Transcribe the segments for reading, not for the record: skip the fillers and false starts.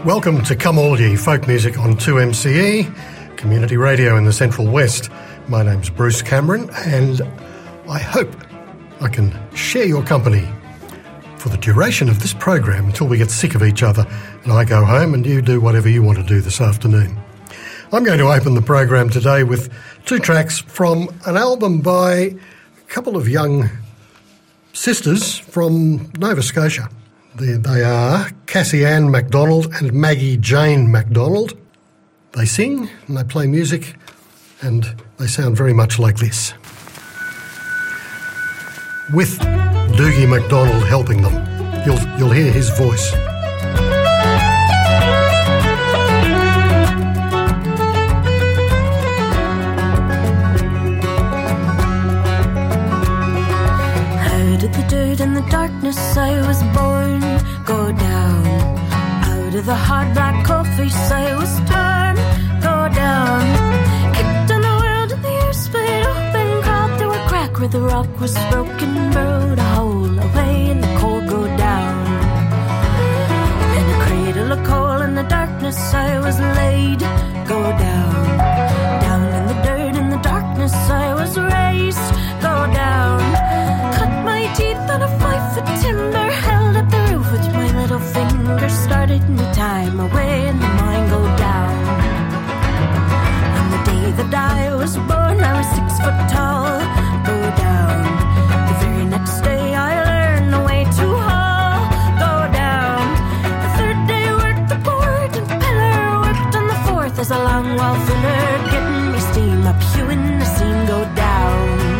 Welcome to Come All Ye, folk music on 2MCE, community radio in the Central West. My name's Bruce Cameron, and I hope I can share your company for the duration of this program until we get sick of each other and I go home and you do whatever you want to do this afternoon. I'm going to open the program today with two tracks from an album by a couple of young sisters from Nova Scotia. They are Cassie Ann MacDonald and Maggie Jane MacDonald. They sing and they play music and they sound very much like this, with Doogie MacDonald helping them. You'll hear his voice. Out of the dirt and the darkness I was born, go down. Out of the hard black coffee I was torn, go down. Kicked on the world and the air split open, crawled through a crack where the rock was broken, burrowed a hole away in the cold, go down. In a cradle of coal in the darkness I was laid, go down. Down in the dirt in the darkness I was raised, go down. Cut my teeth on a 5-foot timber, held up the roof with my little finger, started me time away in the mine, go down. On the day that I was born I was 6 foot tall, go down. The very next day I learned the way to haul, go down. The third day worked the board and pillar, worked on the fourth as a long wall filler, getting me steam up hewing the seam, go down.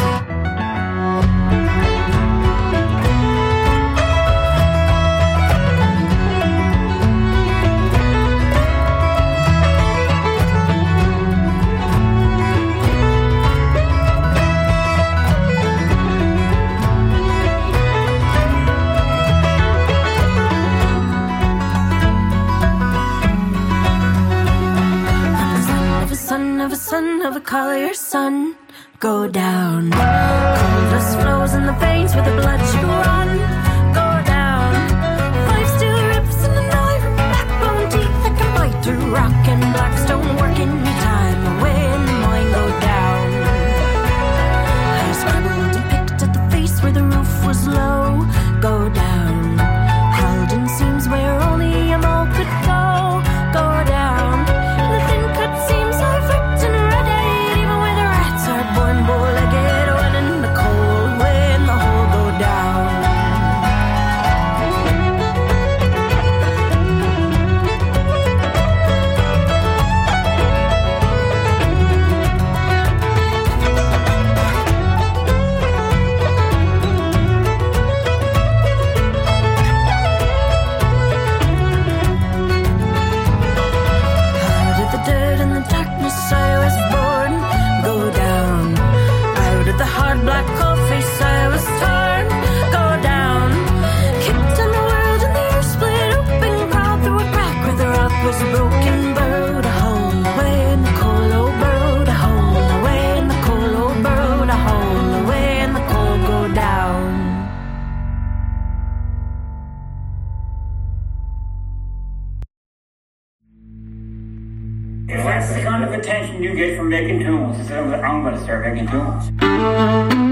Son of a collier's son, go down. Coldness flows in the veins where the blood should run, go down. 5 steel ribs and an iron backbone, teeth that can bite through rock and blackstone, working me time away in the mine, go down. I scrabbled and picked at the face where the roof was low, go down. Held in seams where only a mole could go down. The thin cut seams I've ripped and readied, even where the rats are born bow-legged, wet in the cold, way in the hole, go down. Out of the dirt and the darkness I was born, go down. Out of the hard black coal face I was torn, go down. Kicked on the world and the air split open, crawled through a crack where the rock was broken, burrowed a hole away in the coal, oh, burrowed a hole away in the coal, oh, burrowed a hole away in the coal, go down. If that's the kind of attention you get from making tunes, I'm going to start making tunes.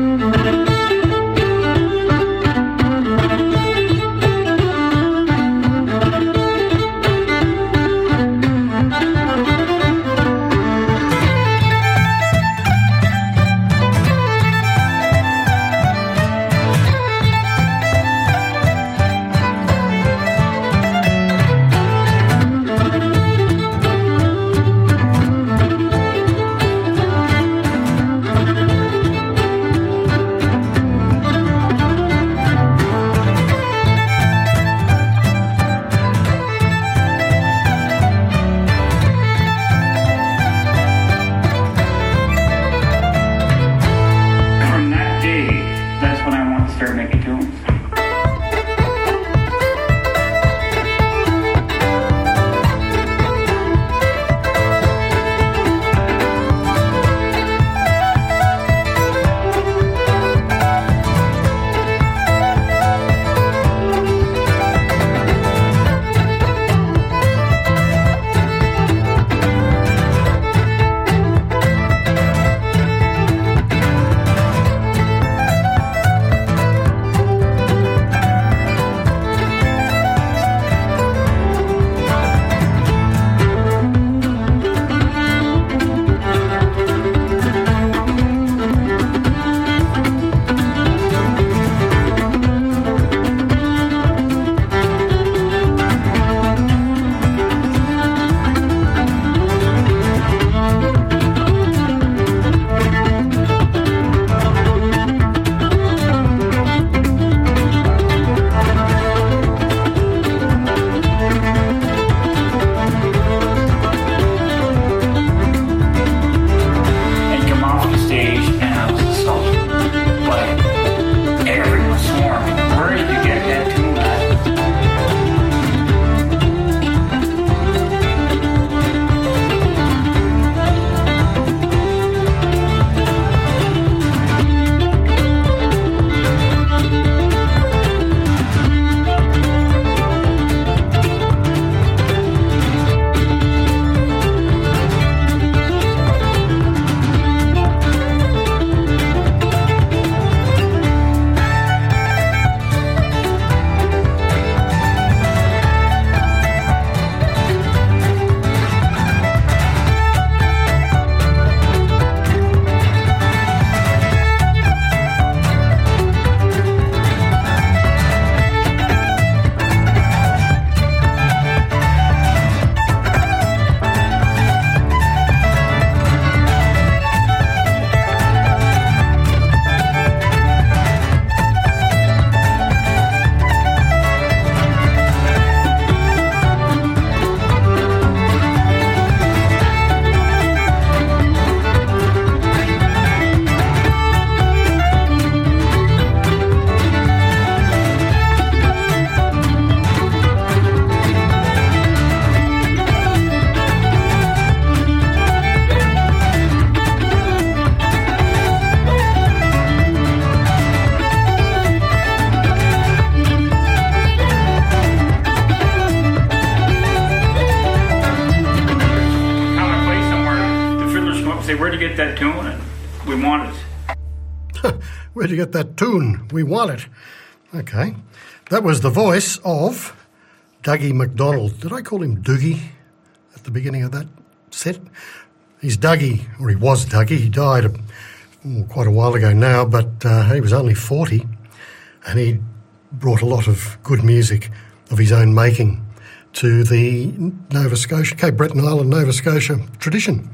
say, where'd you get that tune? And we want it. Where'd you get that tune? We want it. Okay. That was the voice of Dougie McDonald. Did I call him Doogie at the beginning of that set? He's Dougie, or he was Dougie. He died quite a while ago now, but he was only 40, and he brought a lot of good music of his own making to the Nova Scotia, Cape Breton Island, Nova Scotia tradition.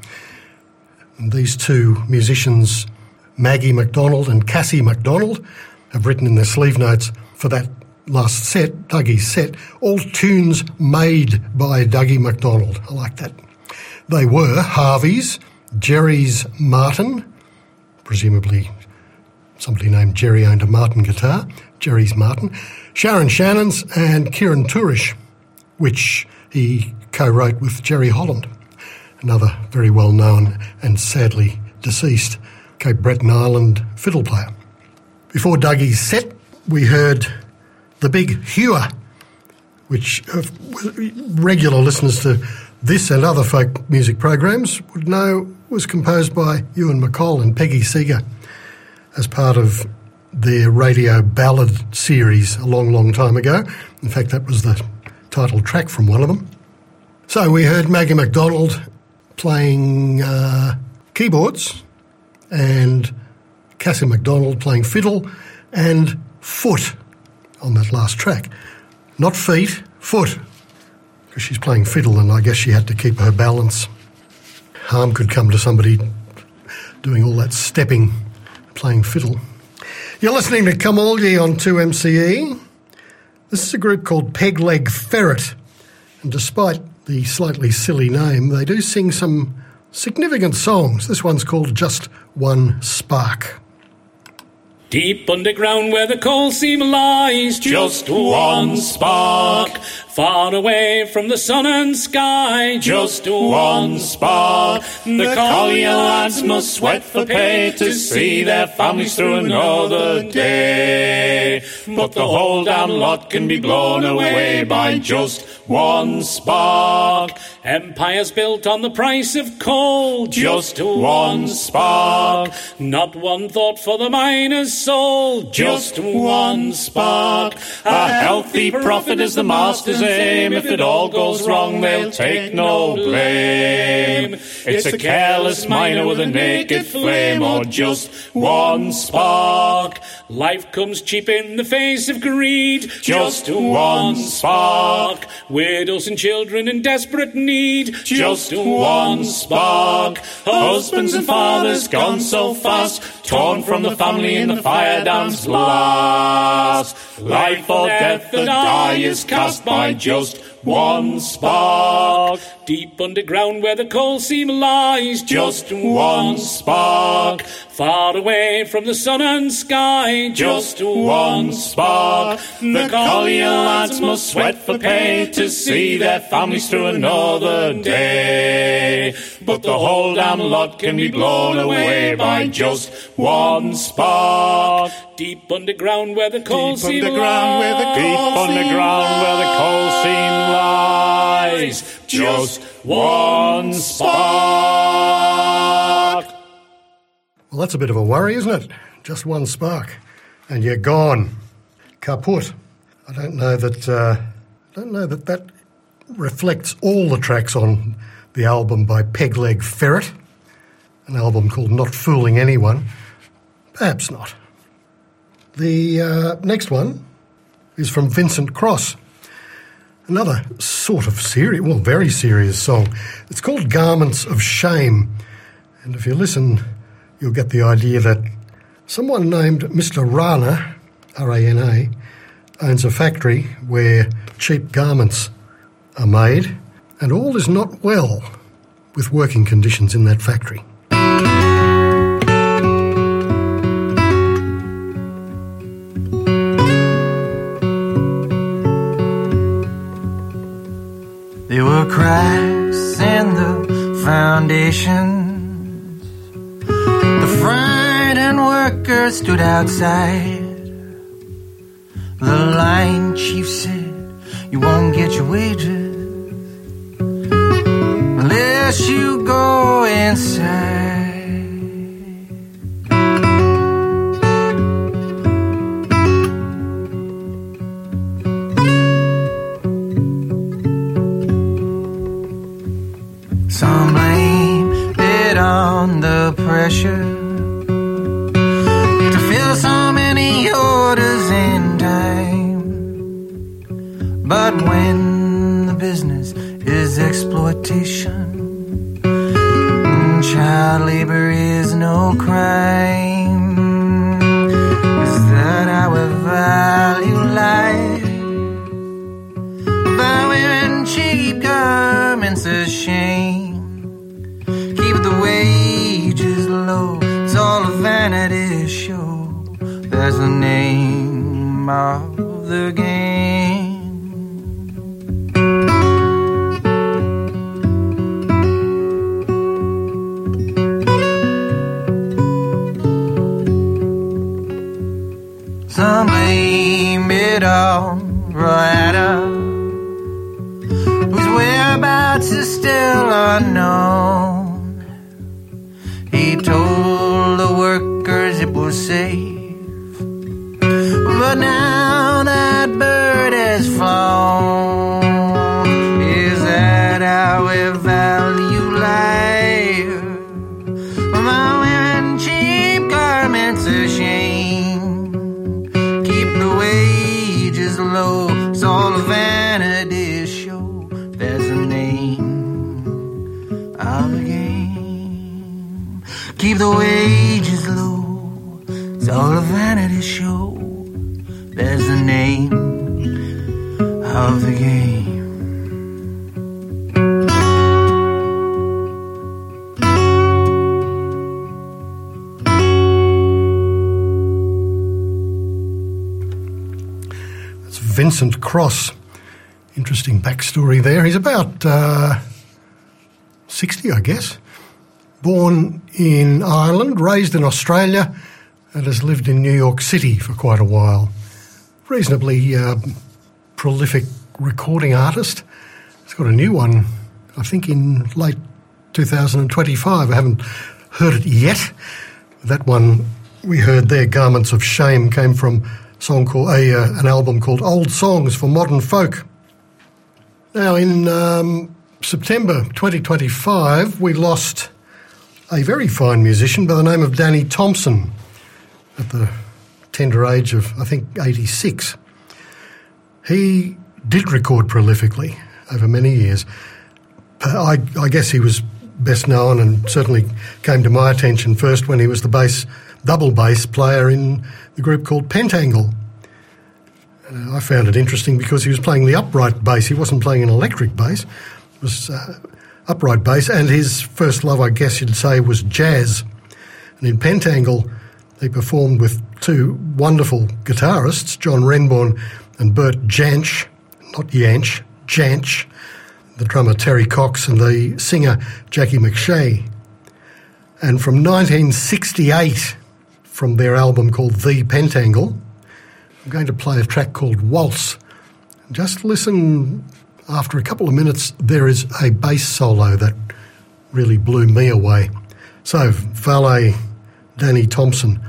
And these two musicians, Maggie McDonald and Cassie McDonald, have written in their sleeve notes for that last set, Dougie's set, all tunes made by Dougie McDonald. I like that. They were Harvey's, Jerry's Martin, presumably somebody named Jerry owned a Martin guitar, Jerry's Martin, Sharon Shannon's and Kieran Tourish, which he co-wrote with Jerry Holland, another very well-known and sadly deceased Cape Breton Island fiddle player. Before Dougie's set, we heard The Big Hewer, which regular listeners to this and other folk music programs would know was composed by Ewan McCall and Peggy Seeger as part of their radio ballad series a long, long time ago. In fact, that was the title track from one of them. So we heard Maggie McDonald playing keyboards and Cassie McDonald playing fiddle and foot on that last track. Not feet, foot, because she's playing fiddle and I guess she had to keep her balance. Harm could come to somebody doing all that stepping, playing fiddle. You're listening to Come All Ye on 2MCE. This is a group called Peg Leg Ferret, and despite the slightly silly name, they do sing some significant songs. This one's called Just One Spark. Deep underground where the coal seam lies, just one spark. Far away from the sun and sky, just one spark. The collier lads must sweat for pay to see their families through another day. But the whole damn lot can be blown away by just one spark. Empires built on the price of coal, just one spark. Not one thought for the miner's soul, just one spark. A healthy profit is the master's aim. If it all goes wrong, they'll take no blame. It's a careless miner with a naked flame, or just one spark. Life comes cheap in the face of greed, just one spark. Widows and children in desperate need, just one spark. Husbands and fathers gone so fast, torn from the family in the fire dance blast. Life or death, the die is cast by just one spark. Deep underground where the coal seam lies, just one spark. Far away from the sun and sky, just one spark. The collier lads must sweat for pay to see their families through another day. But the whole damn lot can be blown away by just one spark. Deep underground where the coal seam lies, deep underground where the coal seam lies, just one spark. Well, that's a bit of a worry, isn't it? Just one spark, and you're gone, kaput. I don't know that that reflects all the tracks on the album by Peg Leg Ferret, an album called Not Fooling Anyone. Perhaps not. The next one is from Vincent Cross, another sort of serious, well, very serious song. It's called Garments of Shame, and if you listen, you'll get the idea that someone named Mr. Rana, R-A-N-A, owns a factory where cheap garments are made, and all is not well with working conditions in that factory. There were cracks in the foundations. The frightened workers stood outside. The line chief said, "You won't get your wages unless you go inside." pressure to fill so many orders in time. But when the business is exploitation, child labor is no crime. Is that how we value life? By wearing cheap garments a shame. Keep the wages low, it's all a vanity show. That's the name of the game. Some blame it on Rada, whose whereabouts is still unknown. He told the workers it was safe, but now that bird has flown. Is that how we value life? Am wearing cheap garments a shame? Keep the wages low, it's all a vanity show. There's a name of the game. Keep the wages low, it's all a vanity show. There's the name of the game. That's Vincent Cross. Interesting backstory there. He's about 60, I guess. Born in Ireland, raised in Australia, and has lived in New York City for quite a while. Reasonably prolific recording artist. He's got a new one, I think, in late 2025. I haven't heard it yet. That one we heard there, Garments of Shame, came from a song called an album called Old Songs for Modern Folk. Now, in September 2025, we lost a very fine musician by the name of Danny Thompson at the tender age of, I think, 86. He did record prolifically over many years. I guess he was best known and certainly came to my attention first when he was the double bass player in the group called Pentangle. I found it interesting because he was playing the upright bass. He wasn't playing an electric bass. It was upright bass, and his first love, I guess you'd say, was jazz. And in Pentangle, he performed with two wonderful guitarists, John Renbourn and Bert Jansch, not Yanch, Jansch, the drummer Terry Cox and the singer Jackie McShea. And from 1968, from their album called The Pentangle, I'm going to play a track called Waltz. Just listen, after a couple of minutes, there is a bass solo that really blew me away. So, valet Danny Thompson.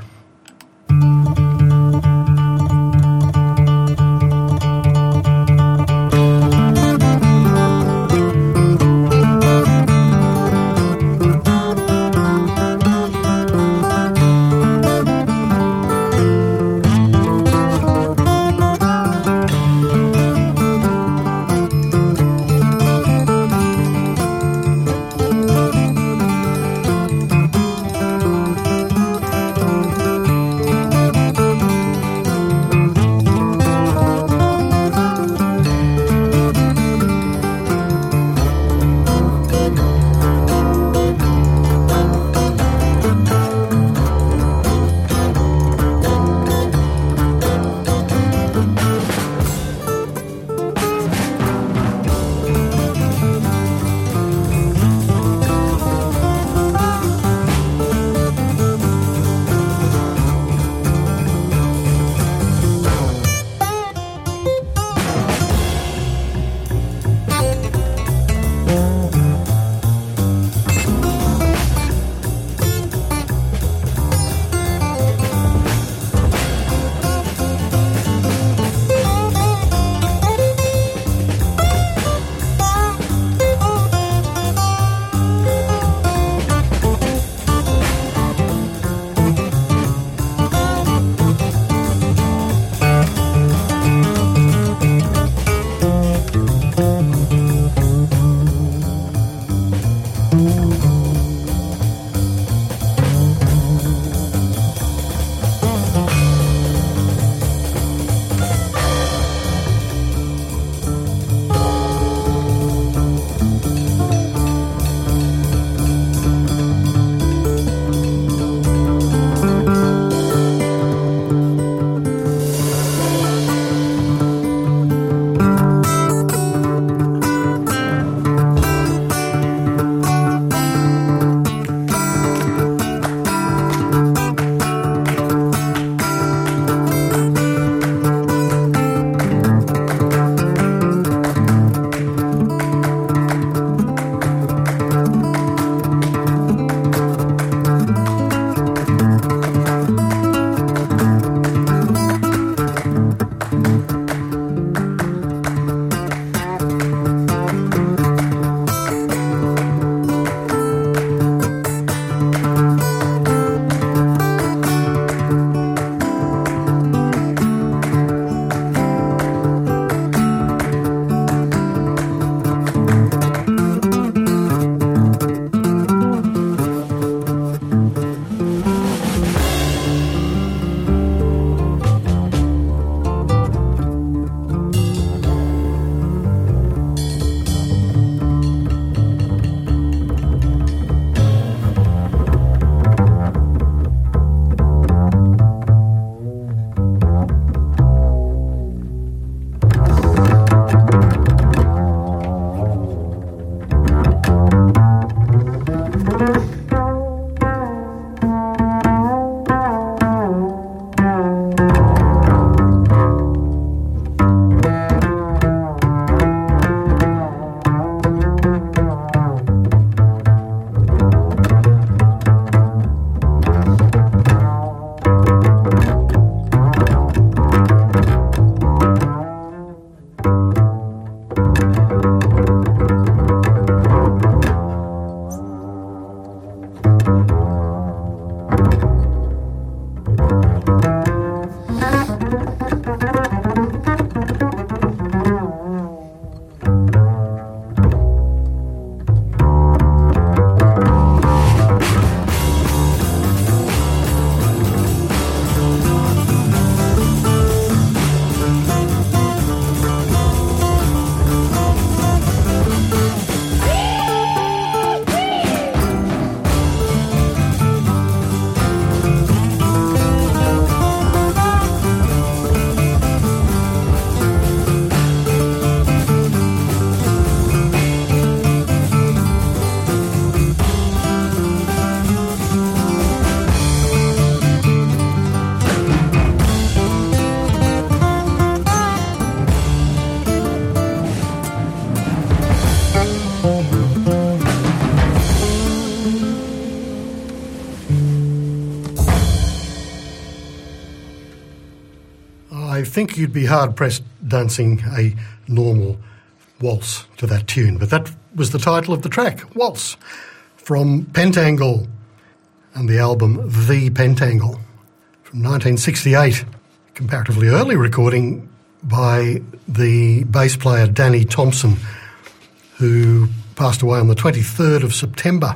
I think you'd be hard-pressed dancing a normal waltz to that tune, but that was the title of the track, Waltz, from Pentangle and the album The Pentangle from 1968, comparatively early recording by the bass player Danny Thompson, who passed away on the 23rd of September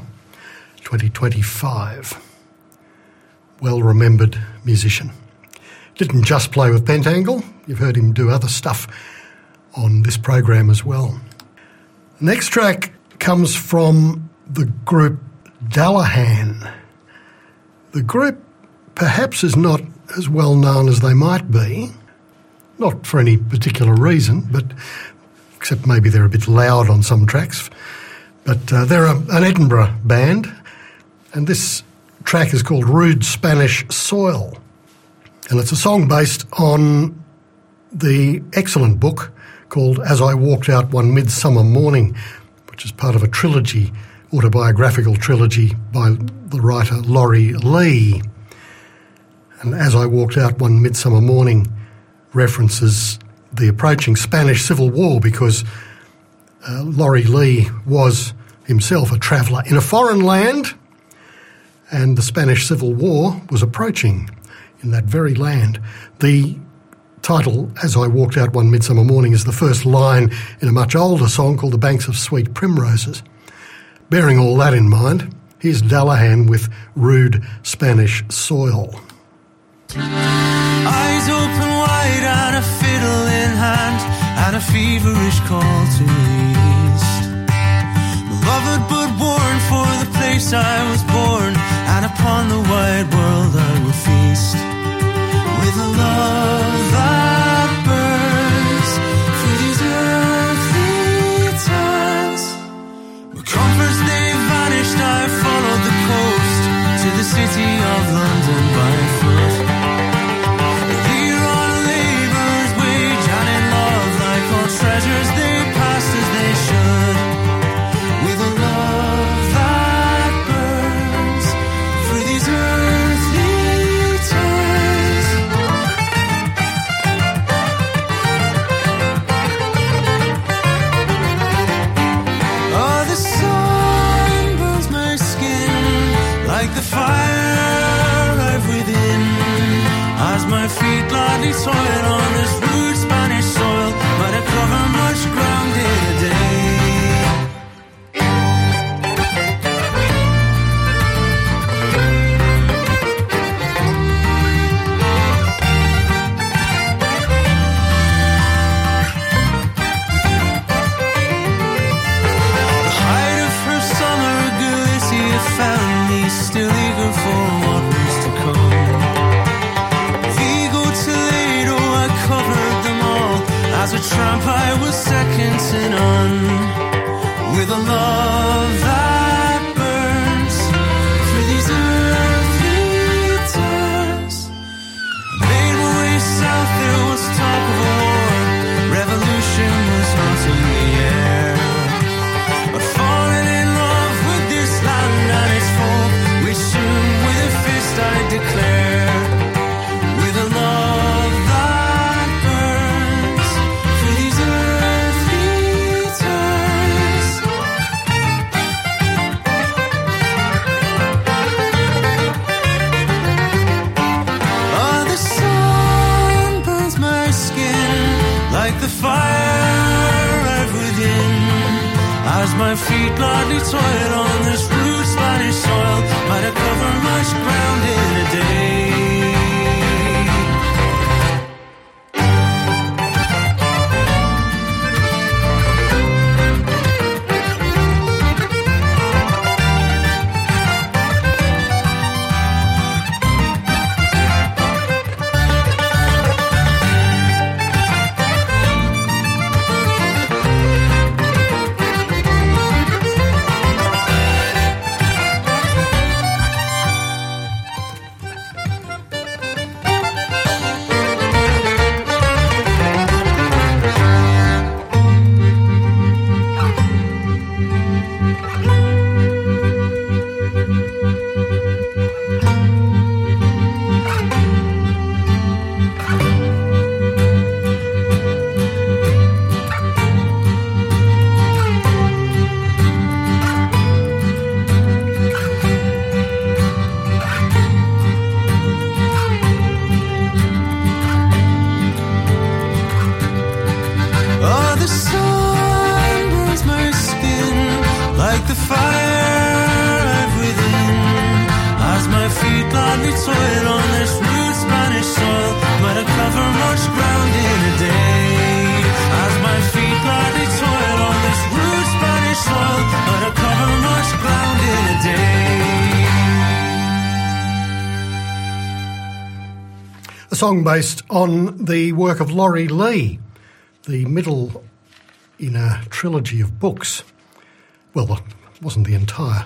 2025. Well-remembered musician. Didn't just play with Pentangle, you've heard him do other stuff on this program as well. The next track comes from the group Dallahan. The group perhaps is not as well known as they might be, not for any particular reason, but except maybe they're a bit loud on some tracks. But they're an Edinburgh band, and this track is called Rude Spanish Soil. And it's a song based on the excellent book called As I Walked Out One Midsummer Morning, which is part of a trilogy, autobiographical trilogy by the writer Laurie Lee. And As I Walked Out One Midsummer Morning references the approaching Spanish Civil War because Laurie Lee was himself a traveller in a foreign land, and the Spanish Civil War was approaching in that very land. The title, As I Walked Out One Midsummer Morning, is the first line in a much older song called The Banks of Sweet Primroses. Bearing all that in mind, here's Dallahan with Rude Spanish Soil. Eyes open wide and a fiddle in hand and a feverish call to the east. Beloved but worn for the place I was born, and upon the wide world I will feast. With a love that burns through these earthly turns. My comforts they vanished, I followed the coast to the city of London by foot. Here on a labourer's wage and in love, like all treasures they passed as they should. With a love that burns through these earthly turns. Oh, the sun burns my skin like the fire I've within, as my feet gladly toil on this rude Spanish soil, but I cover much ground day to day. The height of her summer, Galicia found me still eager for what was to come. Vigo, Toledo, I covered them all. As a tramp I was second to none. With a love that burns through these earthly turns. Made my way south, there was talk of a war. Revolution was haunting the air. But falling in love with this land and its folk, we soon with a fist I declare. With a love that burns through these earthly turns. feet gladly toil on this rude Spanish soil, might have covered much ground in a day. A song based on the work of Laurie Lee, the middle in a trilogy of books. Well, it wasn't the entire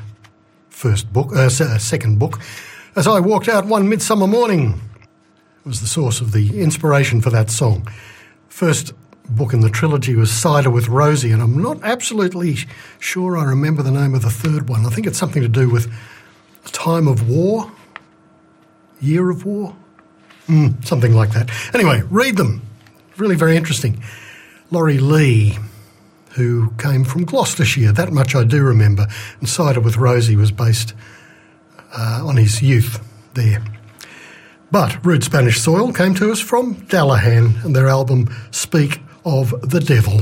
second book. As I walked out one midsummer morning was the source of the inspiration for that song. First book in the trilogy was Cider with Rosie, and I'm not absolutely sure I remember the name of the third one. I think it's something to do with a time of war, year of war, something like that. Anyway, read them. Really very interesting. Laurie Lee, who came from Gloucestershire, that much I do remember, and Cider with Rosie was based on his youth there. But Rude Spanish Soil came to us from Dallahan and their album Speak of the Devil.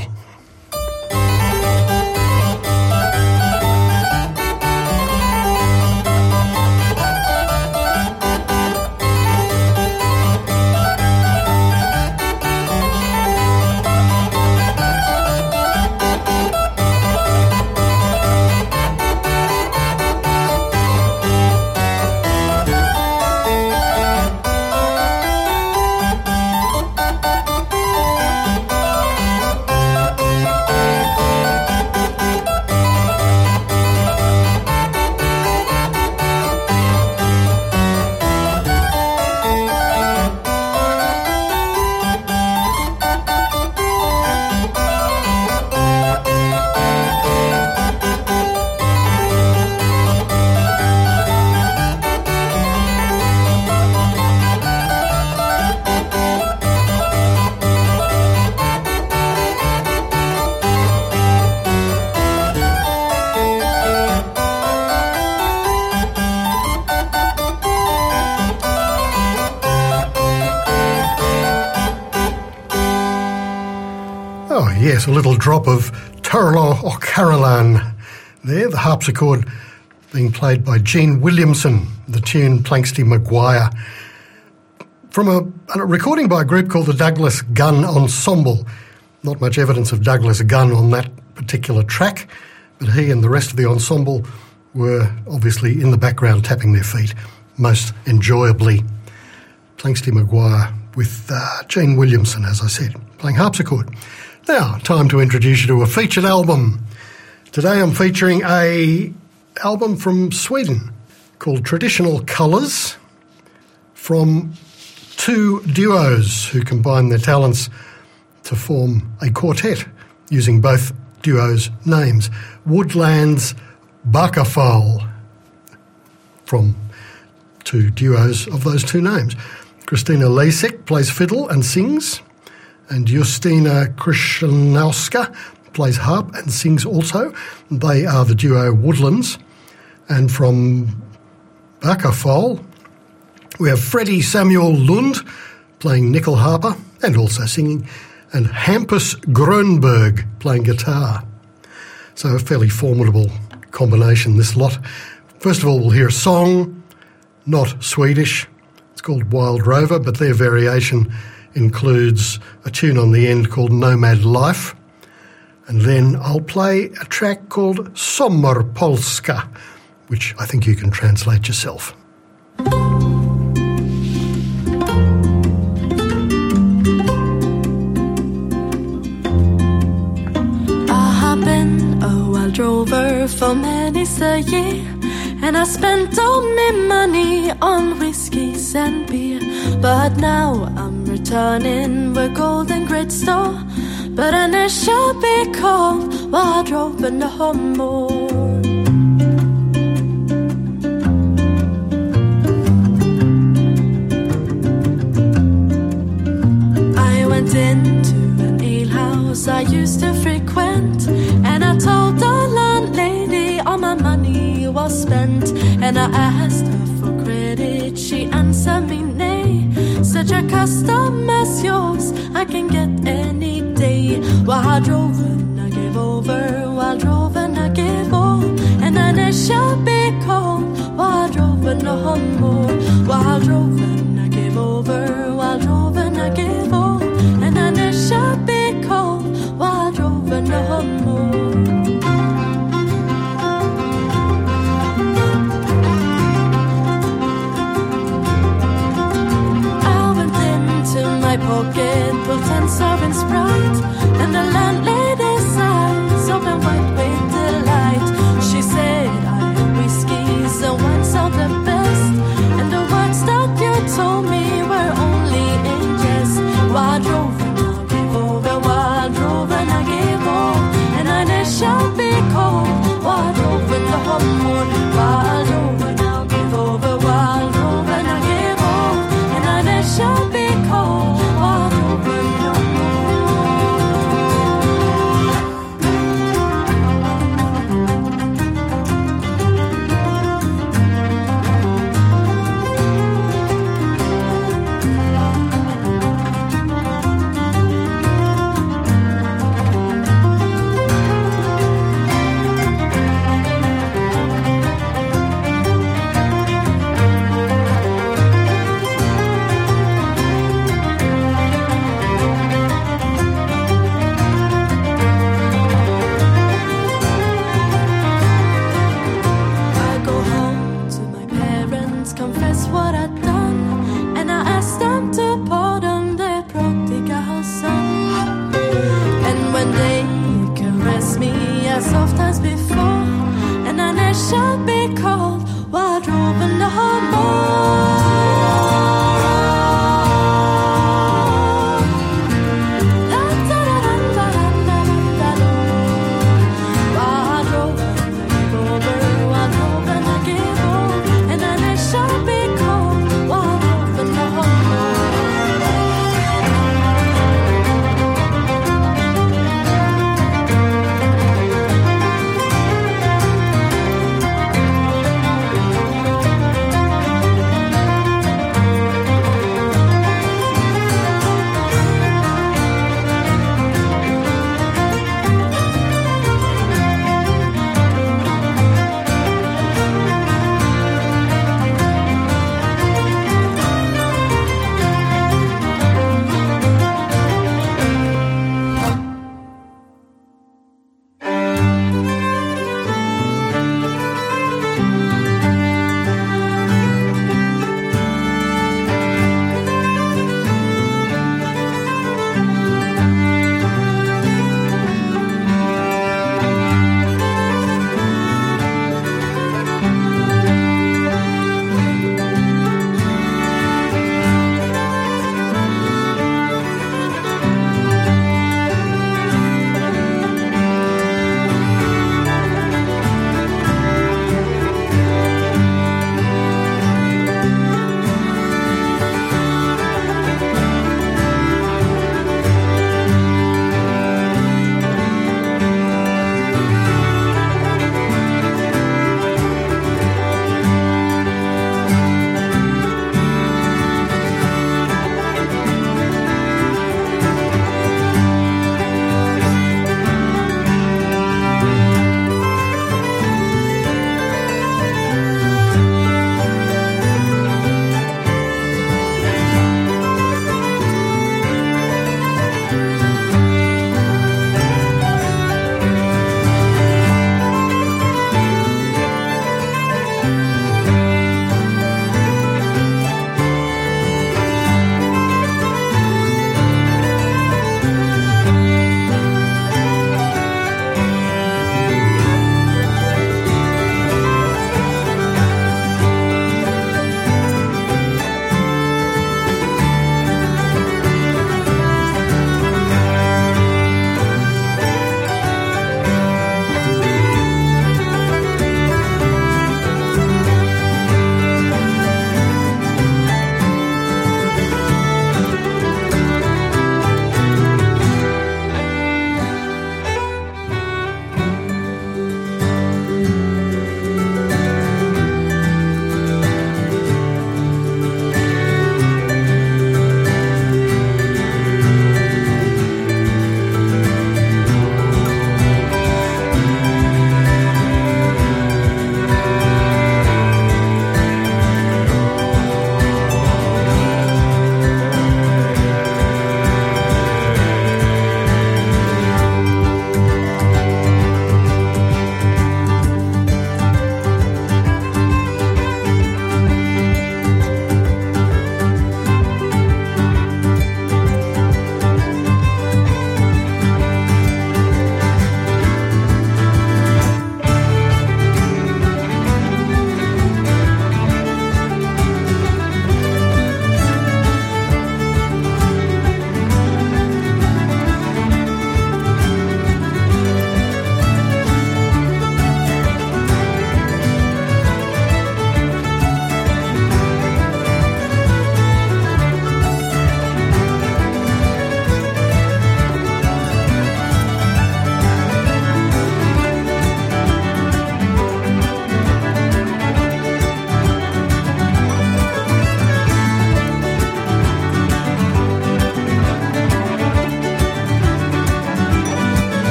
Yes, a little drop of Turlo or Carolan there, the harpsichord being played by Gene Williamson, the tune Planxty Maguire. From a recording by a group called the Douglas Gun Ensemble. Not much evidence of Douglas Gun on that particular track, but he and the rest of the ensemble were obviously in the background tapping their feet most enjoyably. Planxty Maguire with Gene Williamson, as I said, playing harpsichord. Now, time to introduce you to a featured album. Today I'm featuring an album from Sweden called Traditional Colours from two duos who combine their talents to form a quartet using both duos' names. Woodlands Bakafal from two duos of those two names. Christina Lasek plays fiddle and sings, and Justina Krishnowska plays harp and sings also. They are the duo Woodlands. And from Bakafal, we have Freddie Samuel Lund playing nickel harper and also singing, and Hampus Grönberg playing guitar. So a fairly formidable combination, this lot. First of all, we'll hear a song, not Swedish. It's called Wild Rover, but their variation includes a tune on the end called Nomad Life. And then I'll play a track called Sommarpolska, which I think you can translate yourself. Drover for many's a year, and I spent all my money on whiskeys and beer. But now I'm returning with golden great store, but I never shall be called while I drove in the Humboldt. I went into an alehouse I used to frequent, and I told the landlady all my money was spent. And I asked her for credit, she answered me nay. Such a custom as yours I can get any day. While I drove and I gave over, while I drove and I gave all, and I never shall be called while I drove and no humble. While I drove and I gave over, while I drove and I gave all, and I never shall be called while I drove and no humble. Pocket, pulled 10 sovereign Sprite, and the landlady's eyes open wide with delight. She said I had whiskeys and wines of the best, and the words that you told me were only in jest. While I drove and I gave over, while I drove and I gave all, and I never shall be called while I drove in the Humboldt. While I drove and I gave over, while I drove and I gave all, and I never shall be called.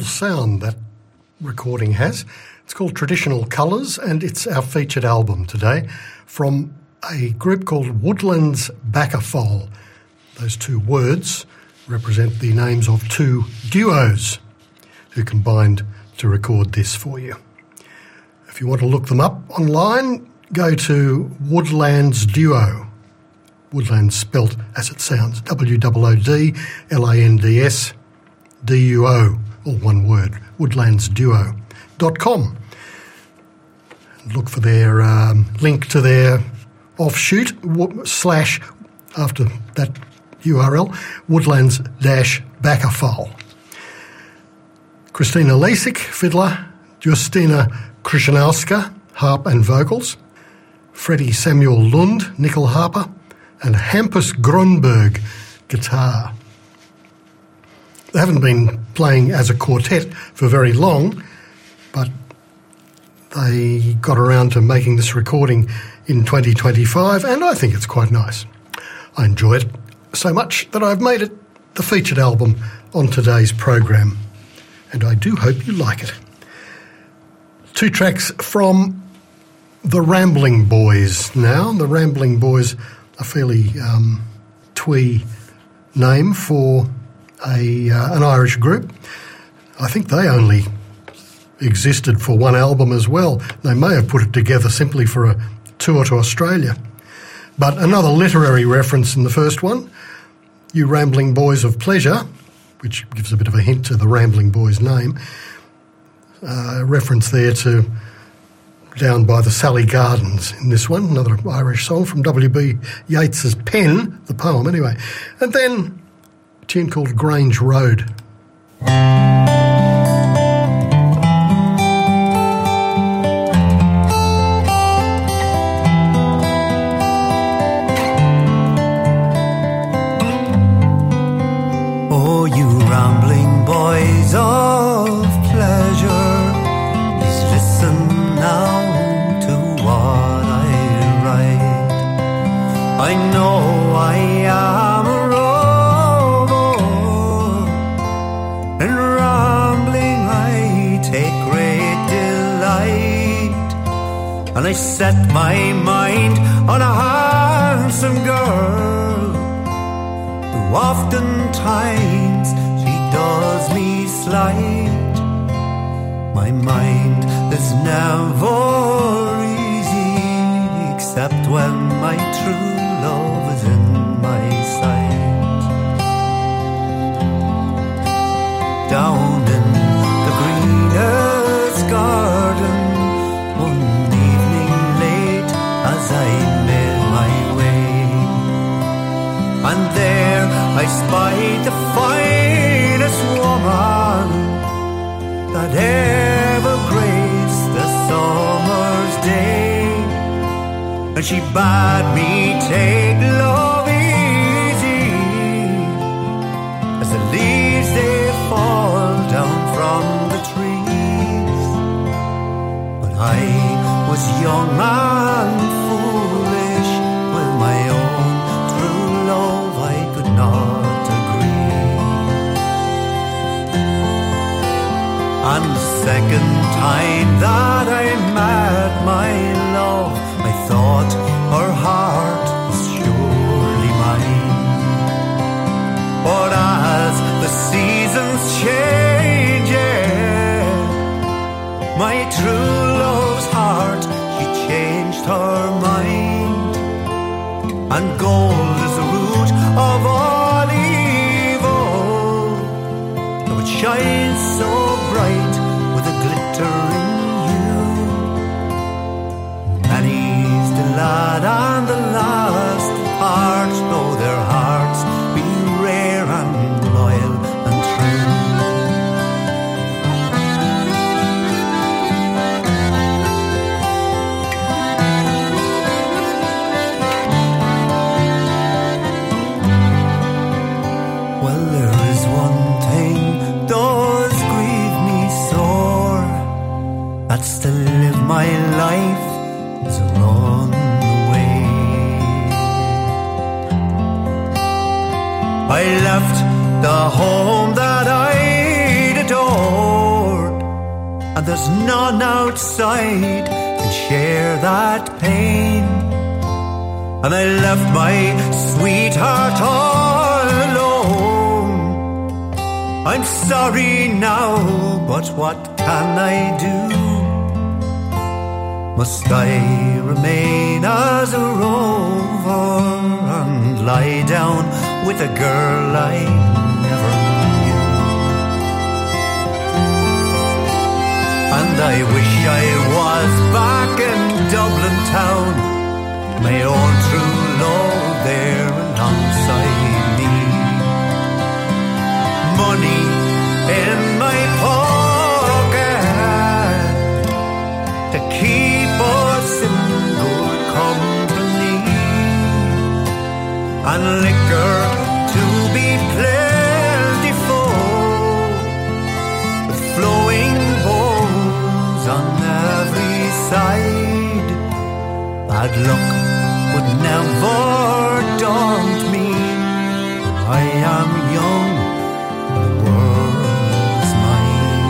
cool sound that recording has. It's called Traditional Colours, and it's our featured album today from a group called Woodlands Backafol. Those two words represent the names of two duos who combined to record this for you. If you want to look them up online, go to Woodlands Duo. Woodlands spelt as it sounds, WOODLANDS DUO, all one word, woodlandsduo.com. Look for their link to their offshoot, / after that URL, Woodlands-Backafol. Christina Lasik, fiddler, Justina Krzyżanowska, harp and vocals, Freddie Samuel Lund, nickel harper, and Hampus Grunberg, guitar. They haven't been playing as a quartet for very long, but they got around to making this recording in 2025, and I think it's quite nice. I enjoy it so much that I've made it the featured album on today's program, and I do hope you like it. 2 tracks from the Rambling Boys now. The Rambling Boys, a fairly twee name for an Irish group. I think they only existed for one album as well. They may have put it together simply for a tour to Australia. But another literary reference in the first one, You Rambling Boys of Pleasure, which gives a bit of a hint to the Rambling Boys name, a reference there to Down by the Sally Gardens in this one, another Irish song from W.B. Yeats's pen, the poem anyway. And then a tune called Grange Road. Oh, you rambling boys of pleasure, please listen now to what I write. I know I am a rover, and rambling I take great delight, and I set my mind on a handsome girl, who oftentimes she does me slight. My mind is never easy, except when my true love is in my sight. Down in the greenest garden, one evening late as I made my way, and there I spied the finest woman that ever graced a summer's day, and she bade me take love easy, as the leaves they fall down from the trees. But I was young and foolish, with my own true love I could not agree. And the second time that I met my love, I thought her heart was surely mine. But as the seasons change, my true love's heart, she changed her mind. And gold is the root of all evil, though it shines so bright with a glittering hue. Many's the lad and the lass that part, though their hearts be rare and loyal and true. Well, there is one thing does grieve me sore, that's to live my life as a runaway. I left the home that I'd adore, and there's none outside can share that pain. And I left my sweetheart all alone. I'm sorry now, but what can I do? Must I remain as a rover and lie down with a girl I never knew? And I wish I was back in Dublin town, my own true love there alongside me. Money in my pocket to keep us in good company, and liquor to be plentiful, with flowing bowls on every side. Bad luck would never daunt me. I am young, the world's mine.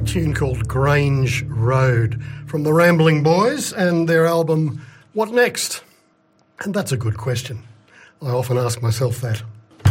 great tune called Grange Road from the Rambling Boys and their album What Next? And that's a good question. I often ask myself that.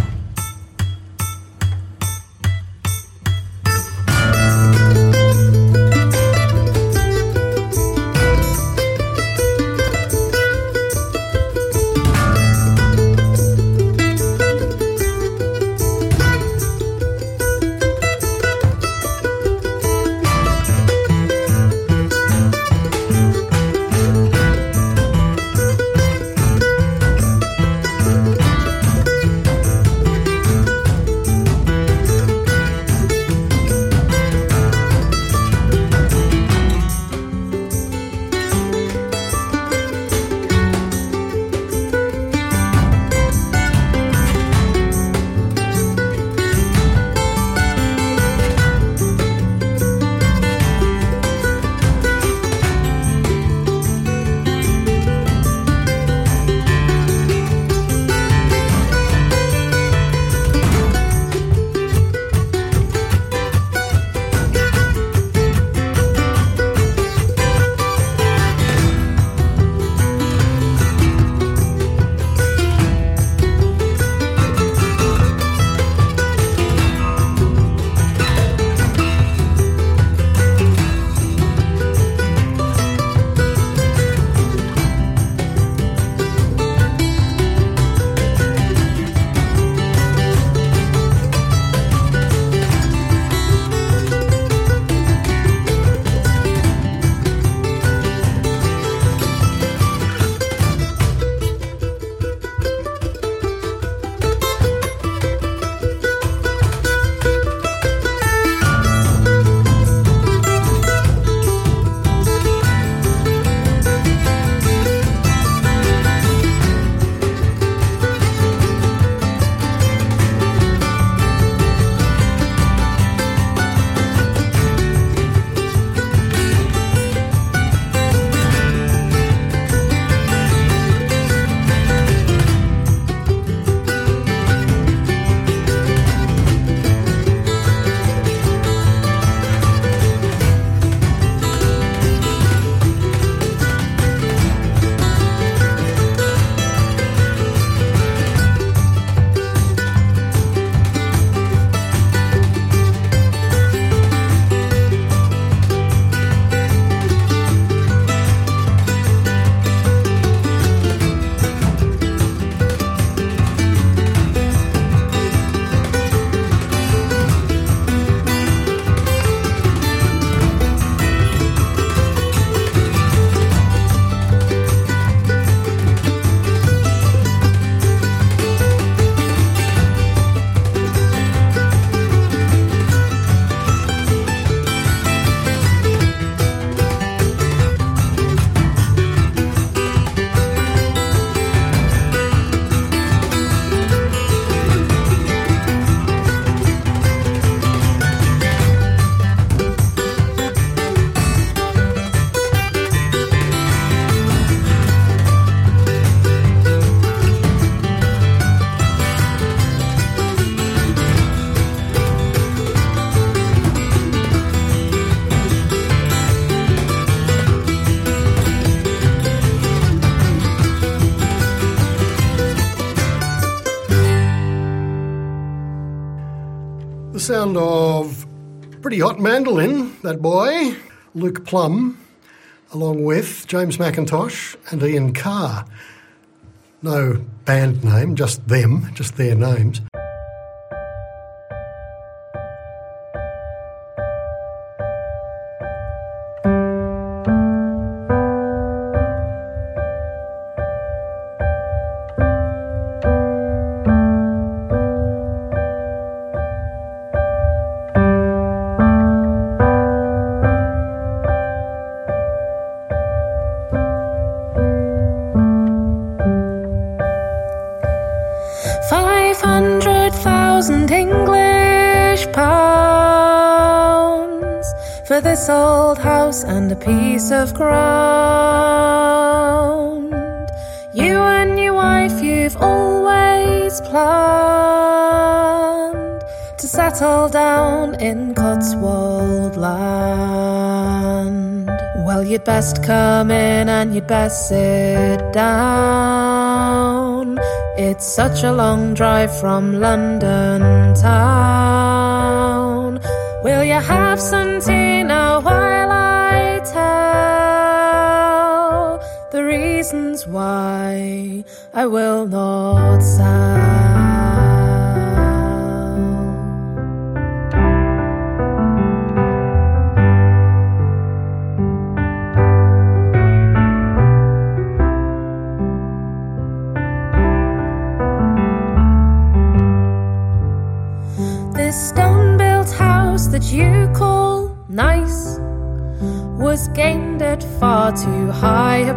The sound of pretty hot mandolin, that boy, Luke Plum, along with James McIntosh and Ian Carr. No band name, just them, just their names. This old house and a piece of ground. You and your wife, you've always planned to settle settle down in Cotswold land. Well, you'd best come in and you'd best sit down. It's such a long drive from London town. Will you have some tea now while I tell the reasons why I will not sound? This stone-built house that you call nice was gained at far too high a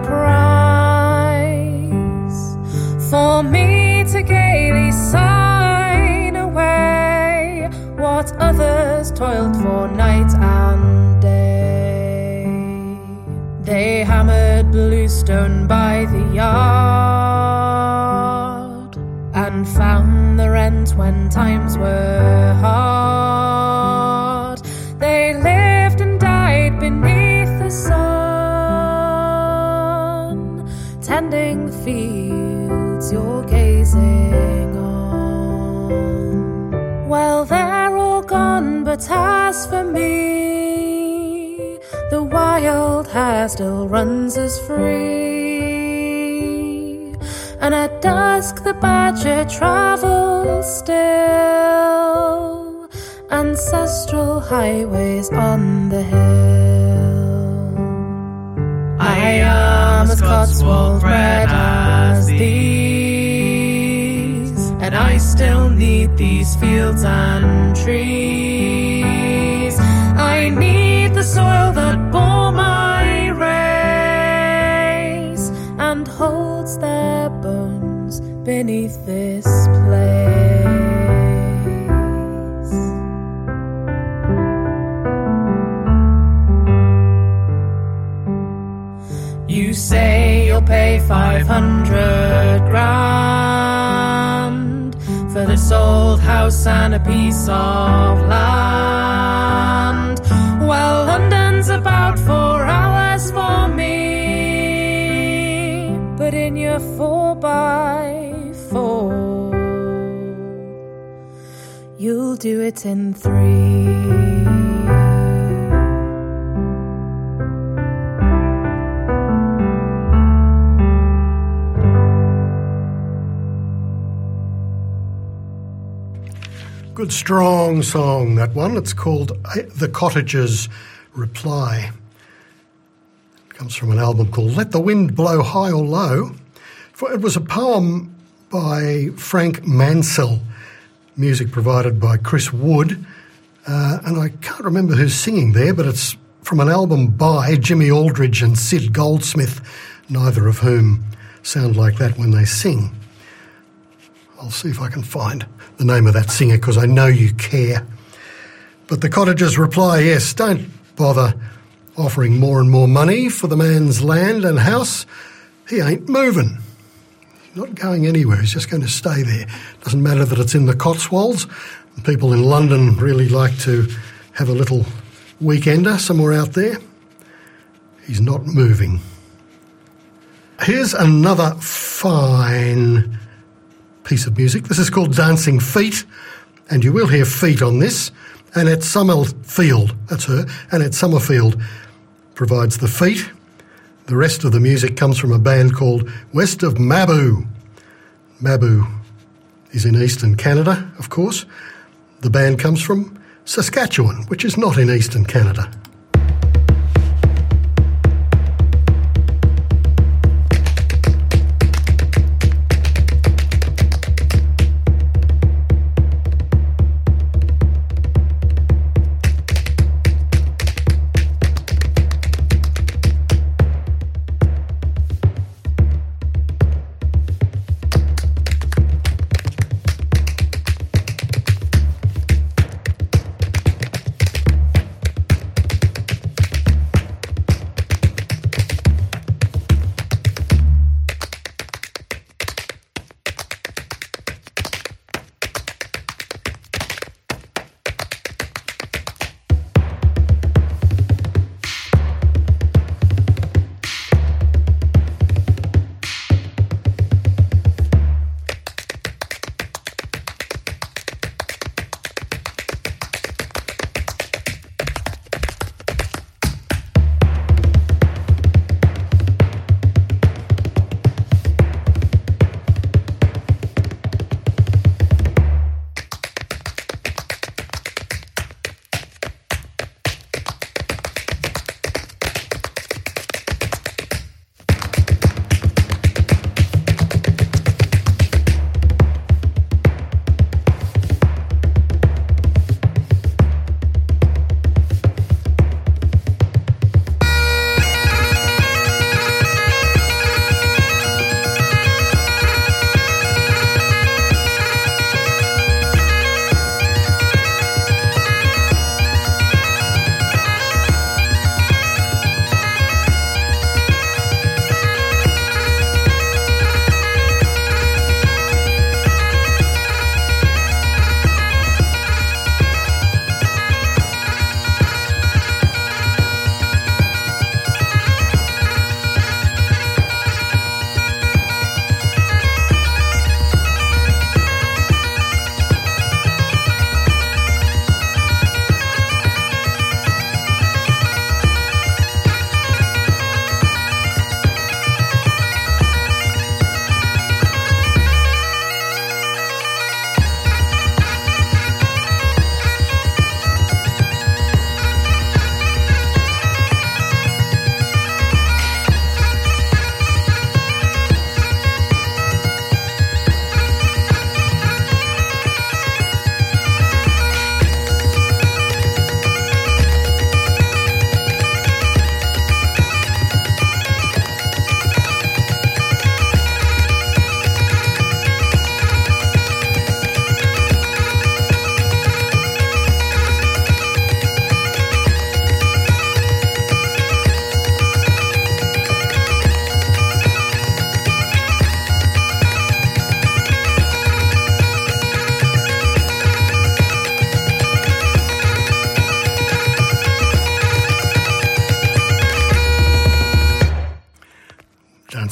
price for me to gaily sign away what others toiled for night and day. They hammered bluestone by the yard and found the rent when times were hard. They lived and died beneath the sun, tending the fields you're gazing on. Well, they're all gone, but as for me, the wild hair still runs as free. And at dusk the badger travels still, ancestral highways on the hill. I am as Cotswold bred as these, and I still need these fields and trees. I need the soil that bore my race and holds their bones beneath this place. You say you'll pay 500 grand for this old house and a piece of land. Well, London's about 4 hours for me, but in your 4x4 you'll do it in 3. Good strong song, that one. It's called The Cottagers' Reply. It comes from an album called Let the Wind Blow High or Low. It was a poem by Frank Mansell, music provided by Chris Wood. And I can't remember who's singing there, but it's from an album by Jimmy Aldridge and Sid Goldsmith, neither of whom sound like that when they sing. I'll see if I can find the name of that singer, because I know you care. But the cottagers reply, yes, don't bother offering more and more money for the man's land and house. He ain't moving. He's not going anywhere. He's just going to stay there. Doesn't matter that it's in the Cotswolds. People in London really like to have a little weekender somewhere out there. He's not moving. Here's another fine piece of music. This is called Dancing Feet, and you will hear feet on this. Annette Summerfield, that's her, Annette Summerfield provides the feet. The rest of the music comes from a band called West of Mabou. Mabou is in eastern Canada, of course. The band comes from Saskatchewan, which is not in eastern Canada.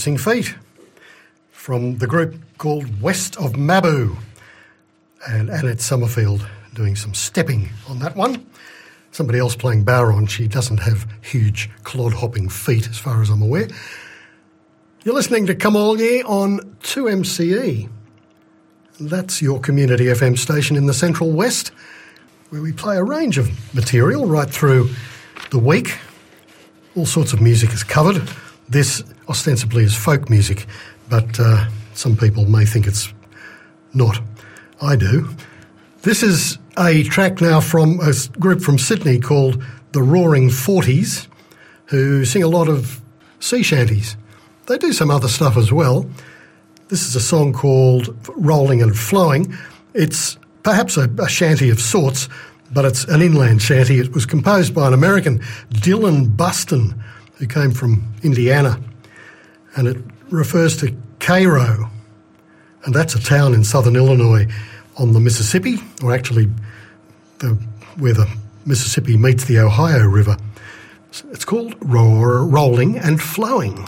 Dancing Feet from the group called West of Mabou, and Annette Summerfield doing some stepping on that one. Somebody else playing Bowron. She doesn't have huge clod-hopping feet as far as I'm aware. You're listening to Come All Ye on 2MCE. That's your community FM station in the Central West, where we play a range of material right through the week. All sorts of music is covered. This ostensibly is folk music, but some people may think it's not. I do. This is a track now from a group from Sydney called the Roaring Forties, who sing a lot of sea shanties. They do some other stuff as well. This is a song called Rolling and Flowing. It's perhaps a shanty of sorts, but it's an inland shanty. It was composed by an American, Dylan Buston, who came from Indiana, and it refers to Cairo, and that's a town in southern Illinois on the Mississippi, or actually where the Mississippi meets the Ohio River. It's called Rolling and Flowing.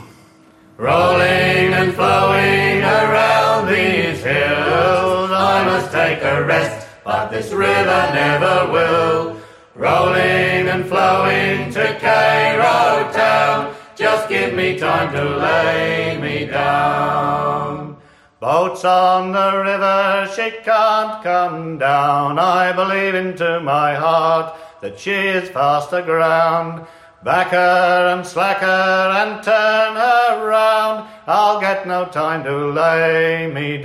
Rolling and flowing around these hills, I must take a rest, but this river never will. Rolling and flowing to Cairo town, just give me time to lay me down. Boats on the river, she can't come down. I believe into my heart that she is fast aground. Back her and slack her and turn her round, I'll get no time to lay me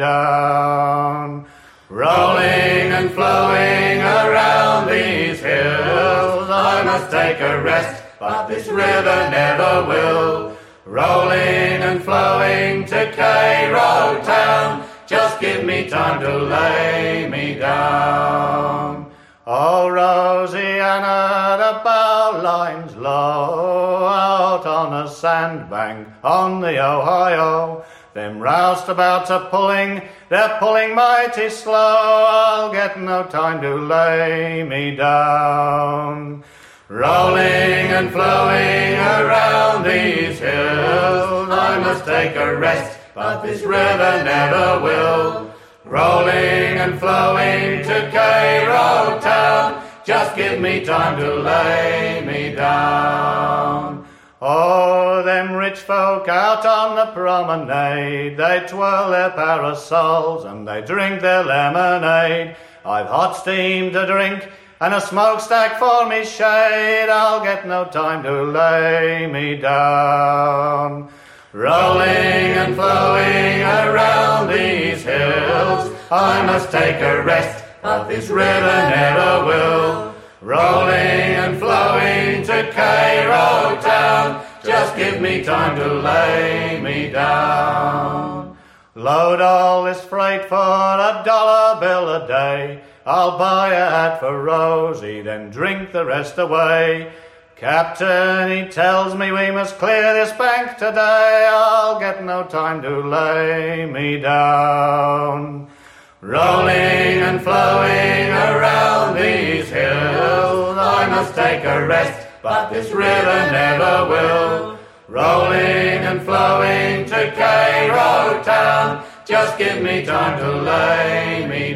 down. Rolling and flowing around these hills, I must take a rest, but this river never will. Rolling and flowing to Cairo town, just give me time to lay me down. Oh, Rosianna, the bowline's low, out on a sandbank on the Ohio. Them roustabouts are pulling, they're pulling mighty slow, I'll get no time to lay me down. Rolling and flowing around these hills, I must take a rest, but this river never will. Rolling and flowing to Cairo town, just give me time to lay me down. Oh, them rich folk out on the promenade, they twirl their parasols and they drink their lemonade. I've hot steam to drink and a smokestack for me shade, I'll get no time to lay me down. Rolling and flowing around these hills, I must take a rest, but this river never will. Rolling and flowing to Cairo town, just give me time to lay me down. Load all this freight for $1 bill a day, I'll buy a hat for Rosie, then drink the rest away. Captain, he tells me we must clear this bank today, I'll get no time to lay me down. Rolling and flowing around these hills, I must take a rest, but this river never will. Rolling and flowing to Cairo town, just give me time to lay me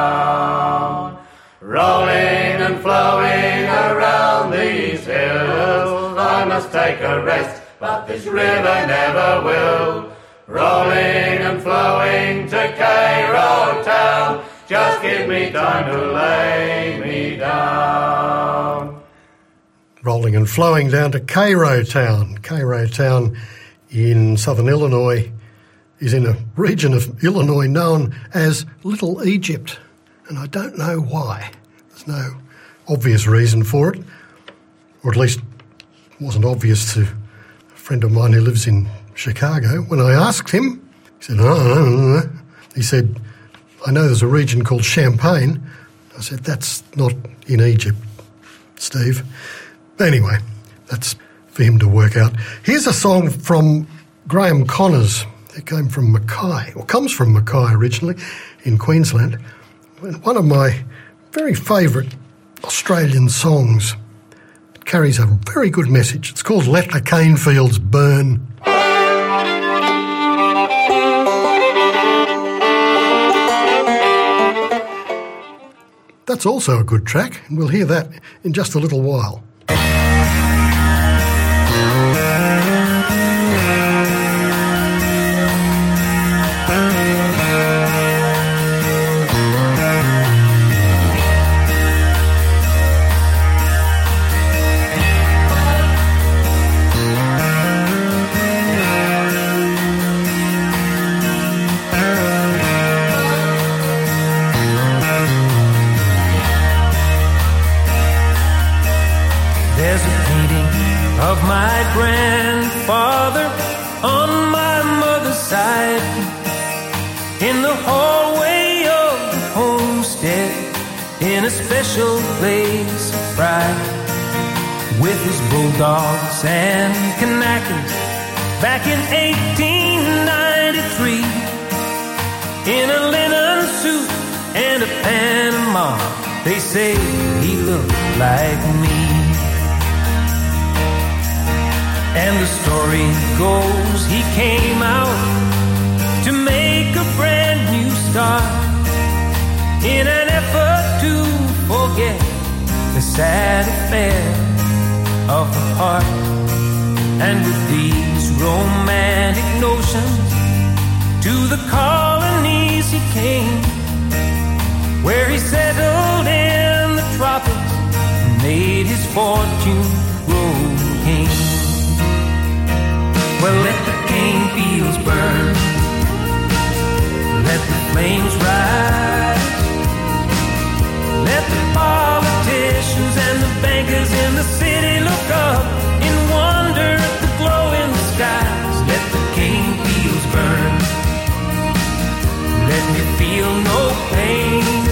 down. Rolling and flowing around these hills, I must take a rest, but this river never will. Rolling and flowing to Cairo town, just give me time to lay me down. Rolling and flowing down to Cairo Town. Cairo Town in southern Illinois is in a region of Illinois known as Little Egypt, and I don't know why. There's no obvious reason for it, or at least it wasn't obvious to a friend of mine who lives in Chicago. When I asked him, he said, oh. He said, I know there's a region called Champagne. I said, that's not in Egypt, Steve. Anyway, that's for him to work out. Here's a song from Graham Connors. It came from Mackay, or comes from Mackay originally in Queensland. One of my very favourite Australian songs. It carries a very good message. It's called Let the Cane Fields Burn. That's also a good track, and we'll hear that in just a little while. Grandfather on my mother's side, in the hallway of the homestead, in a special place of pride, with his bulldogs and Kanakas back in 1893, in a linen suit and a Panama. They say he looked like me. And the story goes he came out to make a brand new start, in an effort to forget the sad affair of the heart. And with these romantic notions to the colonies he came, where he settled in the tropics and made his fortune grow king. Well, let the cane fields burn, let the flames rise, let the politicians and the bankers in the city look up in wonder at the glow in the skies. Let the cane fields burn, let me feel no pain,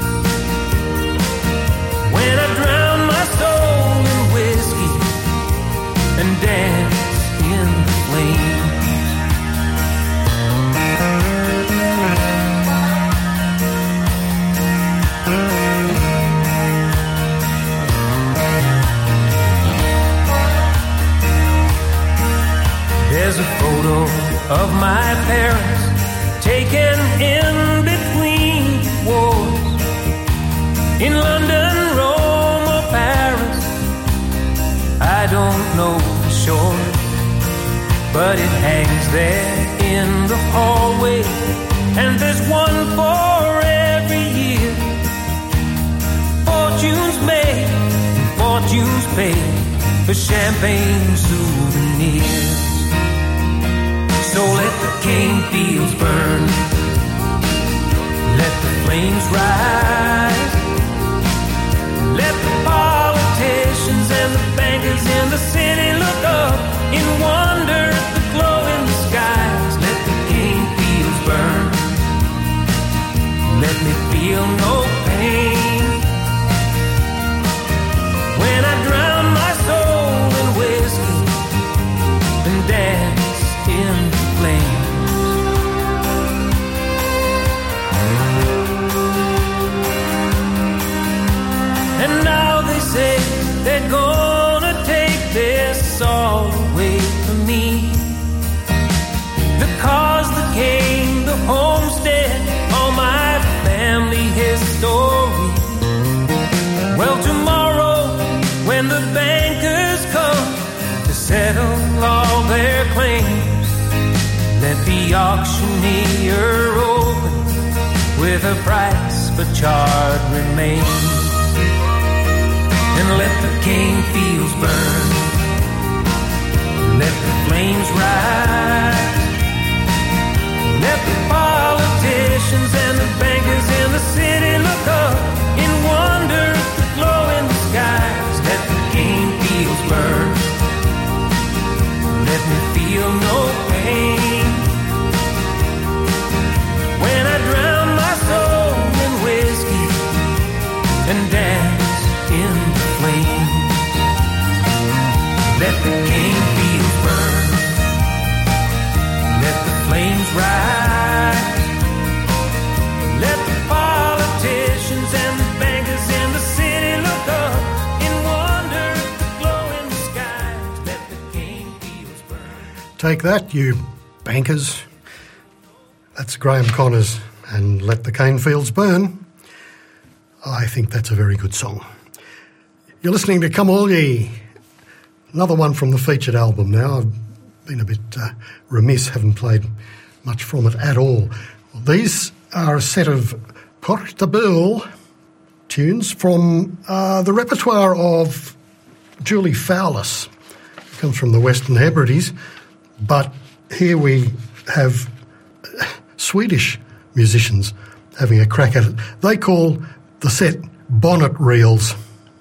when I drown my soul in whiskey and dance in the flames. There's a photo of my parents taken in between wars, in London, Rome or Paris, I don't know for sure, but it hangs there in the hallway, and there's one for every year. Fortunes made and fortunes paid for champagne souvenirs. So let the cane fields burn, let the flames rise, let the politicians and the bankers in the city look up in wonder at the glow in the skies. Let the cane fields burn, let me feel no pain, when I drown my soul in whiskey and dance in the flames. And now they say they're gonna take this all away from me, the cars, the cane, the homestead, all my family history. Well, tomorrow when the bankers come to settle all their claims, let the auctioneer open with a price for charred remains. And let the cane fields burn, let the flames rise, let the politicians and the bankers in the city look up in wonder at the glow in the skies. Let the cane fields burn, let me feel no pain, when I drown my soul in whiskey and dance in the flames. Let the cane fields burn, let the flames rise, let the politicians and the bankers in the city look up in wonder at the glow in the skies. Let the cane fields burn. Take that, you bankers. That's Graham Connors and Let the Cane Fields Burn. I think that's a very good song. You're listening to Come All Ye, another one from the featured album now. I've been a bit remiss, haven't played much from it at all. Well, these are a set of portable tunes from the repertoire of Julie Fowlis. It comes from the Western Hebrides, but here we have Swedish musicians having a crack at it. They call the set Bonnet Reels.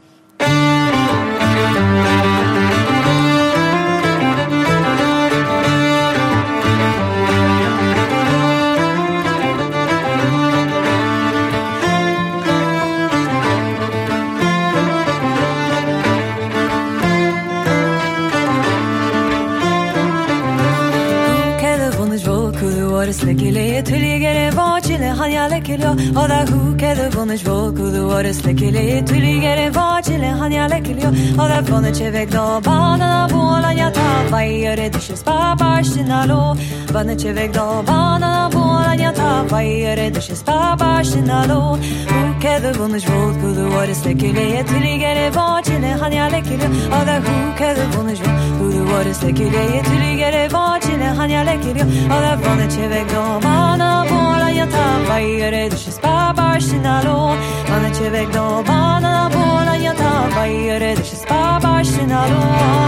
Slikile tuligere vachile hanyale kilyo oda hukede bunich volkudu ore slikile tuligere vachile hanyale kilyo oda bunich vegdo bana bola yata vayre dishes babashinalo bunich vegdo bana bola yata vayre dishes babashinalo hukede bunich volkudu ore slikile tuligere vachile hanyale kilyo oda hukede bunich volkudu ore slikile tuligere vachile hanyale kilyo oda bunich vegdo bana bola yata vayre dishes babashinalo bunich vegdo bana bola yata vayre dishes babashinalo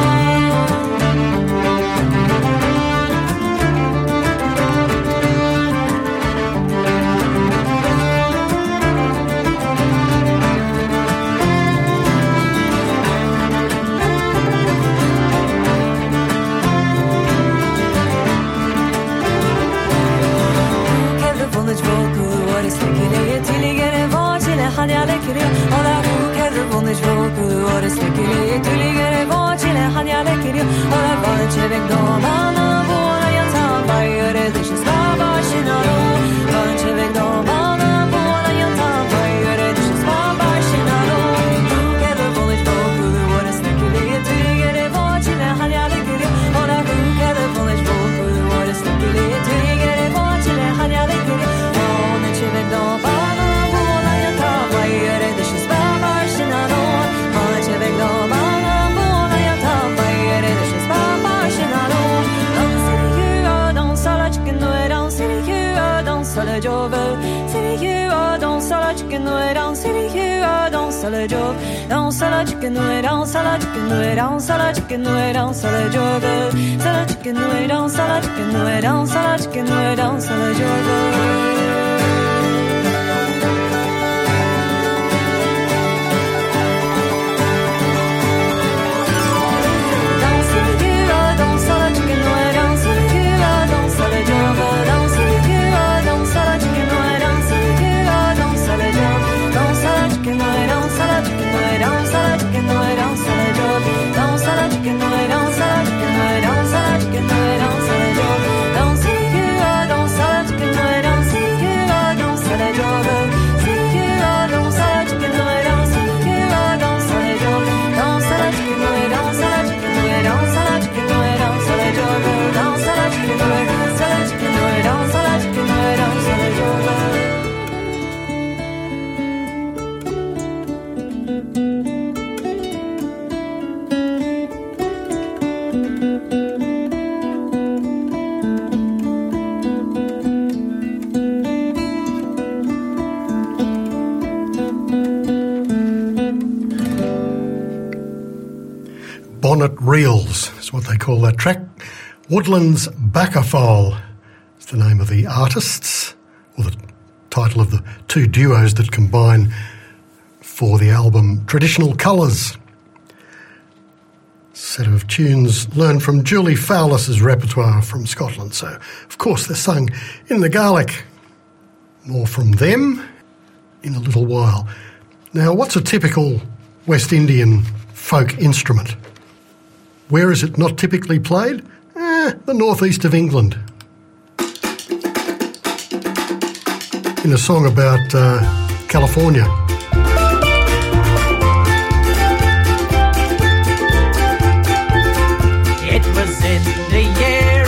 hanyale kiryo ola hukede bunich volkudu ore slikile tuligere vachile hanyale kiryo ola bunich vegdo bana bola yata vayre dishes babashinalo bunich vegdo bana bola yata vayre dishes babashinalo hukede bunich volkudu ore slikile tuligere vachile hanyale kiryo ola hukede bunich volkudu ore slikile tuligere vachile hanyale kiryo bunich vegdo bana vayre dishes babashinalo bunich vegdo bana bola yata vayre dishes babashinalo danse la chicken noir danse le jove sérieux danse la chicken noir danse le jove danse la chicken noir danse la chicken noir danse la chicken noir danse le jove c'est la chicken noir danse la chicken noir danse la chicken noir danse le jove Bonnet Reels is what they call that track. Woodland's Baccaphole is the name of the artists, or the title of the two duos that combine for the album Traditional Colours. Set of tunes learned from Julie Fowlis's repertoire from Scotland. So, of course, they're sung in the Gaelic. More from them in a little while. Now, what's a typical West Indian folk instrument? Where is it not typically played? The northeast of England. In a song about California. It was in the year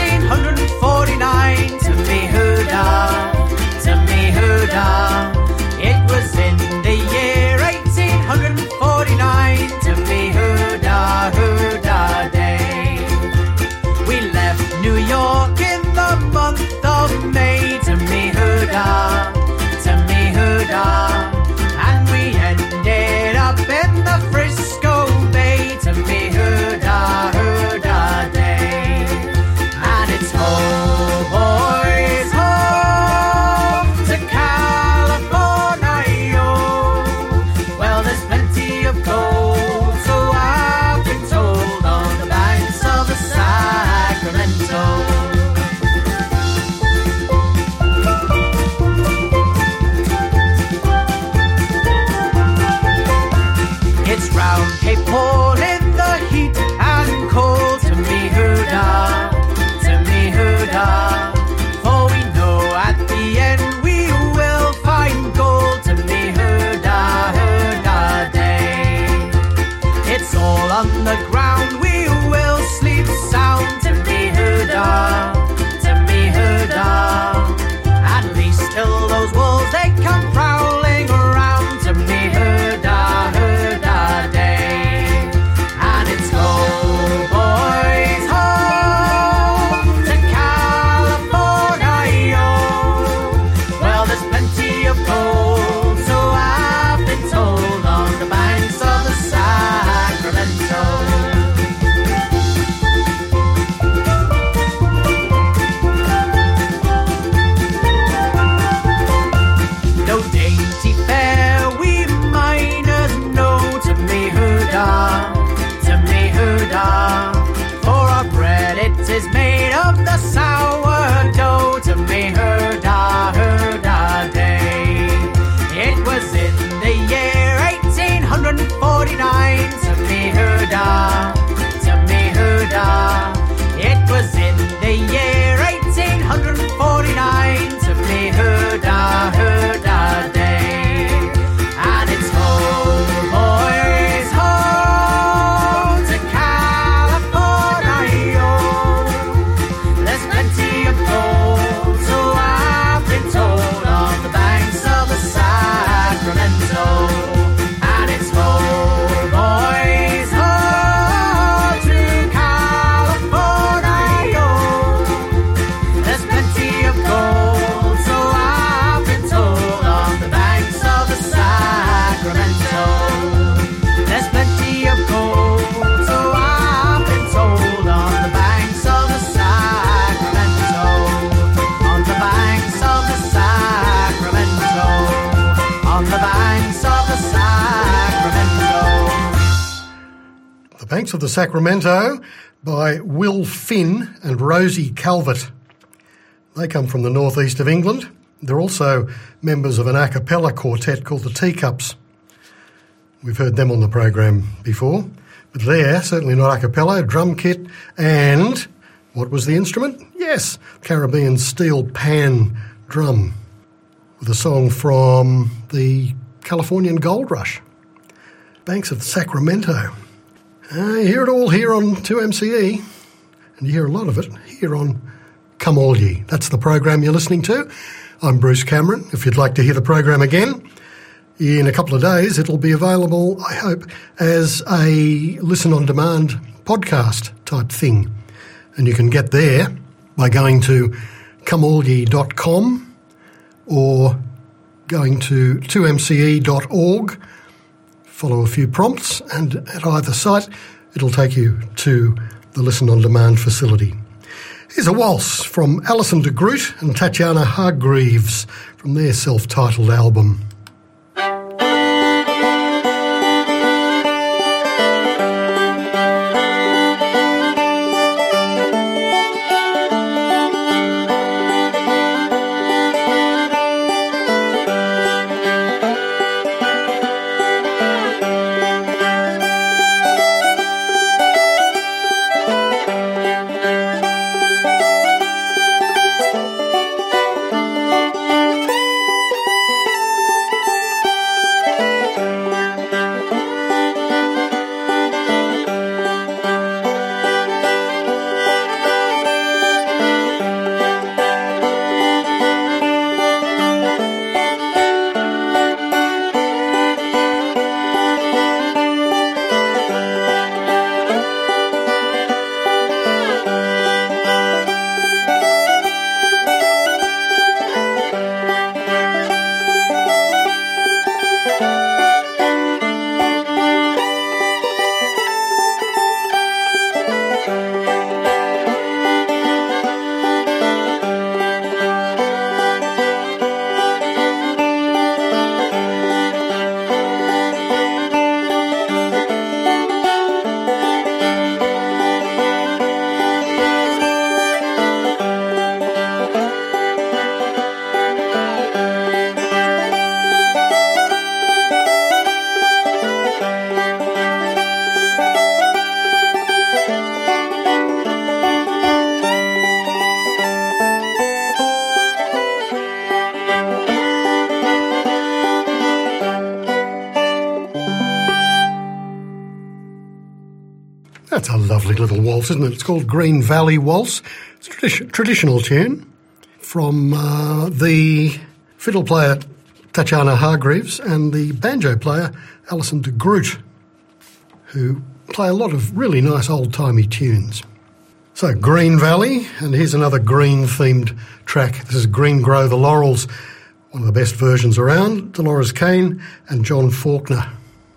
1849 to me Huda. It was in the Cape Paul in the heat and cold. To me, Huda, for we know at the end we will find gold. To me, Huda, Huda day. It's all on the ground, we will sleep sound. To me, Huda, at least till those wolves they come prowling around. To me, Huda, Huda day. And it's go, boys, home to California, yo. Well, there's plenty of gold, so I've been told, on the banks of the Sacramento. No dainty fare we miners know. To me, Huda, for our bread it is made of the sourdough. To me, Huda, Huda day. It was in the year 1849. To me, Huda, it was in the year 1849. To me, Huda, Huda day. And it's home, boys, home to California. There's plenty of gold, so I've been told, on the banks of the Sacramento. And it's home, boys, home to California. There's plenty of gold, so I've been told, on the banks of the Sacramento. There's plenty of gold, so I've been told, on the banks of the Sacramento. On the banks of the Sacramento. On the banks of the Sacramento. The Banks of the Sacramento by Will Finn and Rosie Calvert. They come from the northeast of England. They're also members of an a cappella quartet called the Teacups. We've heard them on the program before, but they're certainly not a cappella, drum kit, and what was the instrument? Yes, Caribbean steel pan drum, with a song from the Californian Gold Rush. Banks of Sacramento. You hear it all here on 2MCE, and you hear a lot of it here on Come All Ye. That's the program you're listening to. I'm Bruce Cameron. If you'd like to hear the program again, in a couple of days it'll be available, I hope, as a listen-on-demand podcast type thing. And you can get there by going to comeallye.com or going to 2mce.org. Follow a few prompts, and at either site it'll take you to the listen-on-demand facility. Here's a waltz from Alison de Groot and Tatiana Hargreaves from their self-titled album. That's a lovely little waltz, isn't it? It's called Green Valley Waltz. It's a traditional tune from the fiddle player Tatiana Hargreaves and the banjo player Alison de Groot, who play a lot of really nice old-timey tunes. So, Green Valley, and here's another green-themed track. This is Green Grow the Laurels, one of the best versions around, Dolores Kane and John Faulkner.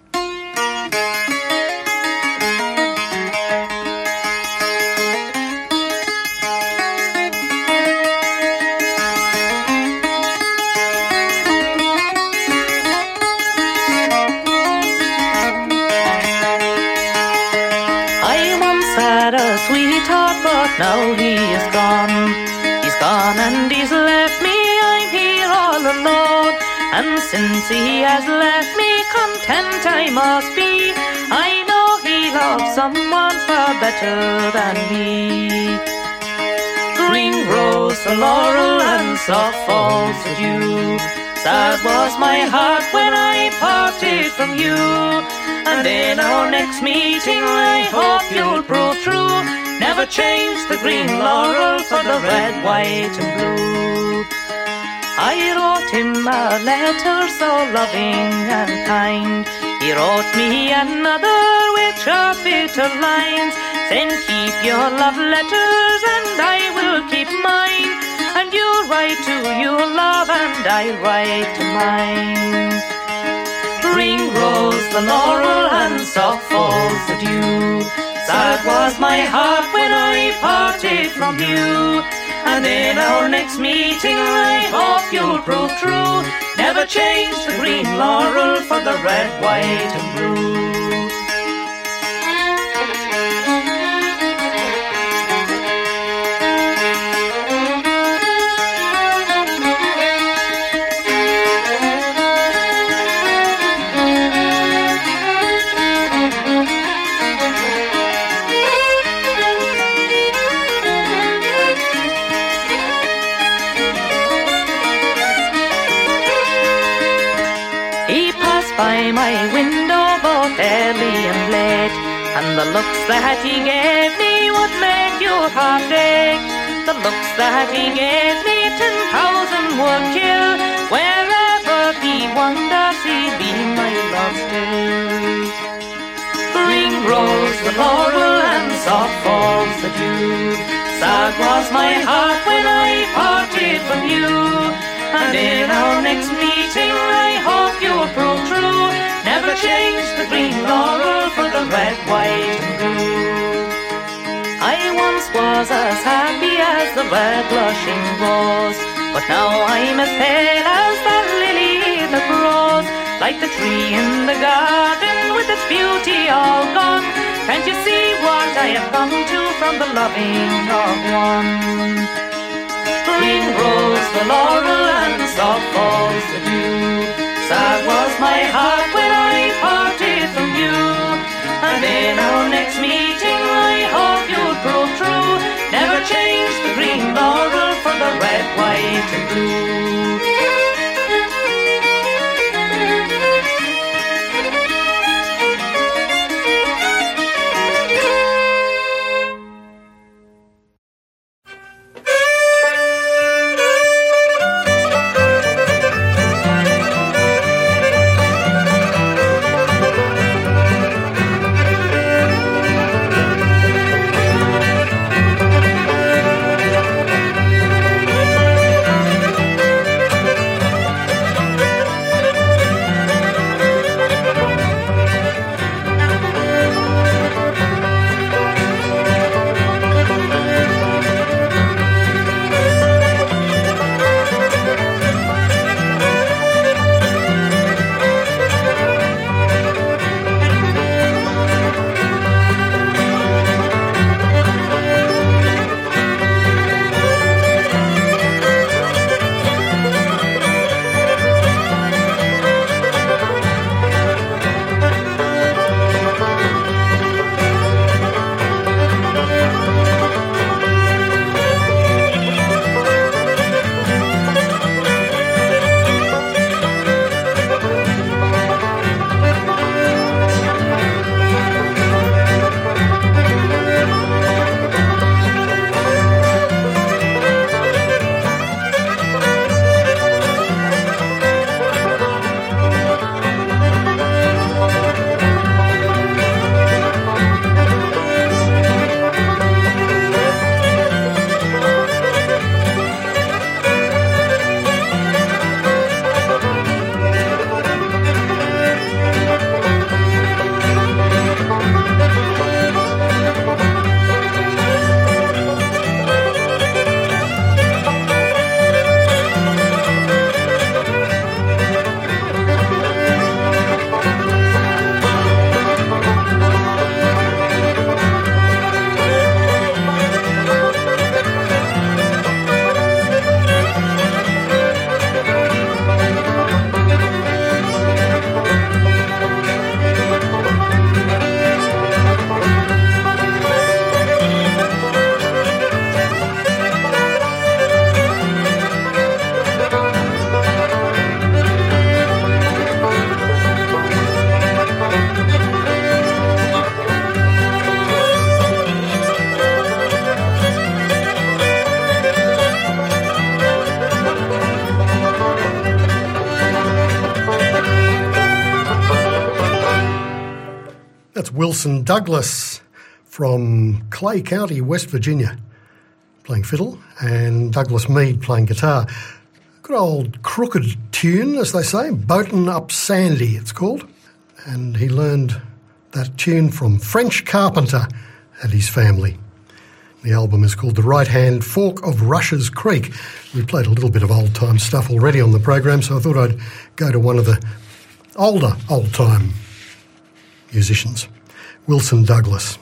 Now he is gone, he's gone and he's left me, I'm here all alone. And since he has left me, content I must be. I know he loves someone far better than me. Green grows the laurel and soft falls the dew. Sad was my heart when I parted from you. And in our next meeting I hope you'll prove true. Never change the green laurel for the red, white and blue. I wrote him a letter so loving and kind. He wrote me another which are bitter lines, saying keep your love letters and I will keep mine. And you'll write to your love and I'll write to mine. Green grows the laurel and soft falls the dew. Sad was my heart when I parted from you. And in our next meeting I hope you'll prove true. Never change the green laurel for the red, white and blue. By my window both early and late, and the looks that he gave me would make your heart ache. The looks that he gave me 10,000 would kill. Wherever he wanders he'd be my love still. Green grows the laurel and soft falls the dew. Sad was my heart when I parted from you. And in our next meeting I hope you'll prove true. Never change the green laurel for the red, white and blue. I once was as happy as the red blushing rose, but now I'm as pale as that lily that grows. Like the tree in the garden with its beauty all gone. Can't you see what I have come to from the loving of one? Green grows the laurel and soft falls the dew. Sad was my heart when I parted from you. And in our next meeting I hope you'll prove true. Never change the green laurel for the red, white and blue. Wilson Douglas from Clay County, West Virginia, playing fiddle, and Douglas Mead playing guitar. Good old crooked tune, as they say, Boatin' Up Sandy it's called. And he learned that tune from French carpenter and his family. The album is called The Right Hand Fork of Rush's Creek. We played a little bit of old-time stuff already on the program, so I thought I'd go to one of the older old-time musicians, Wilson Douglas.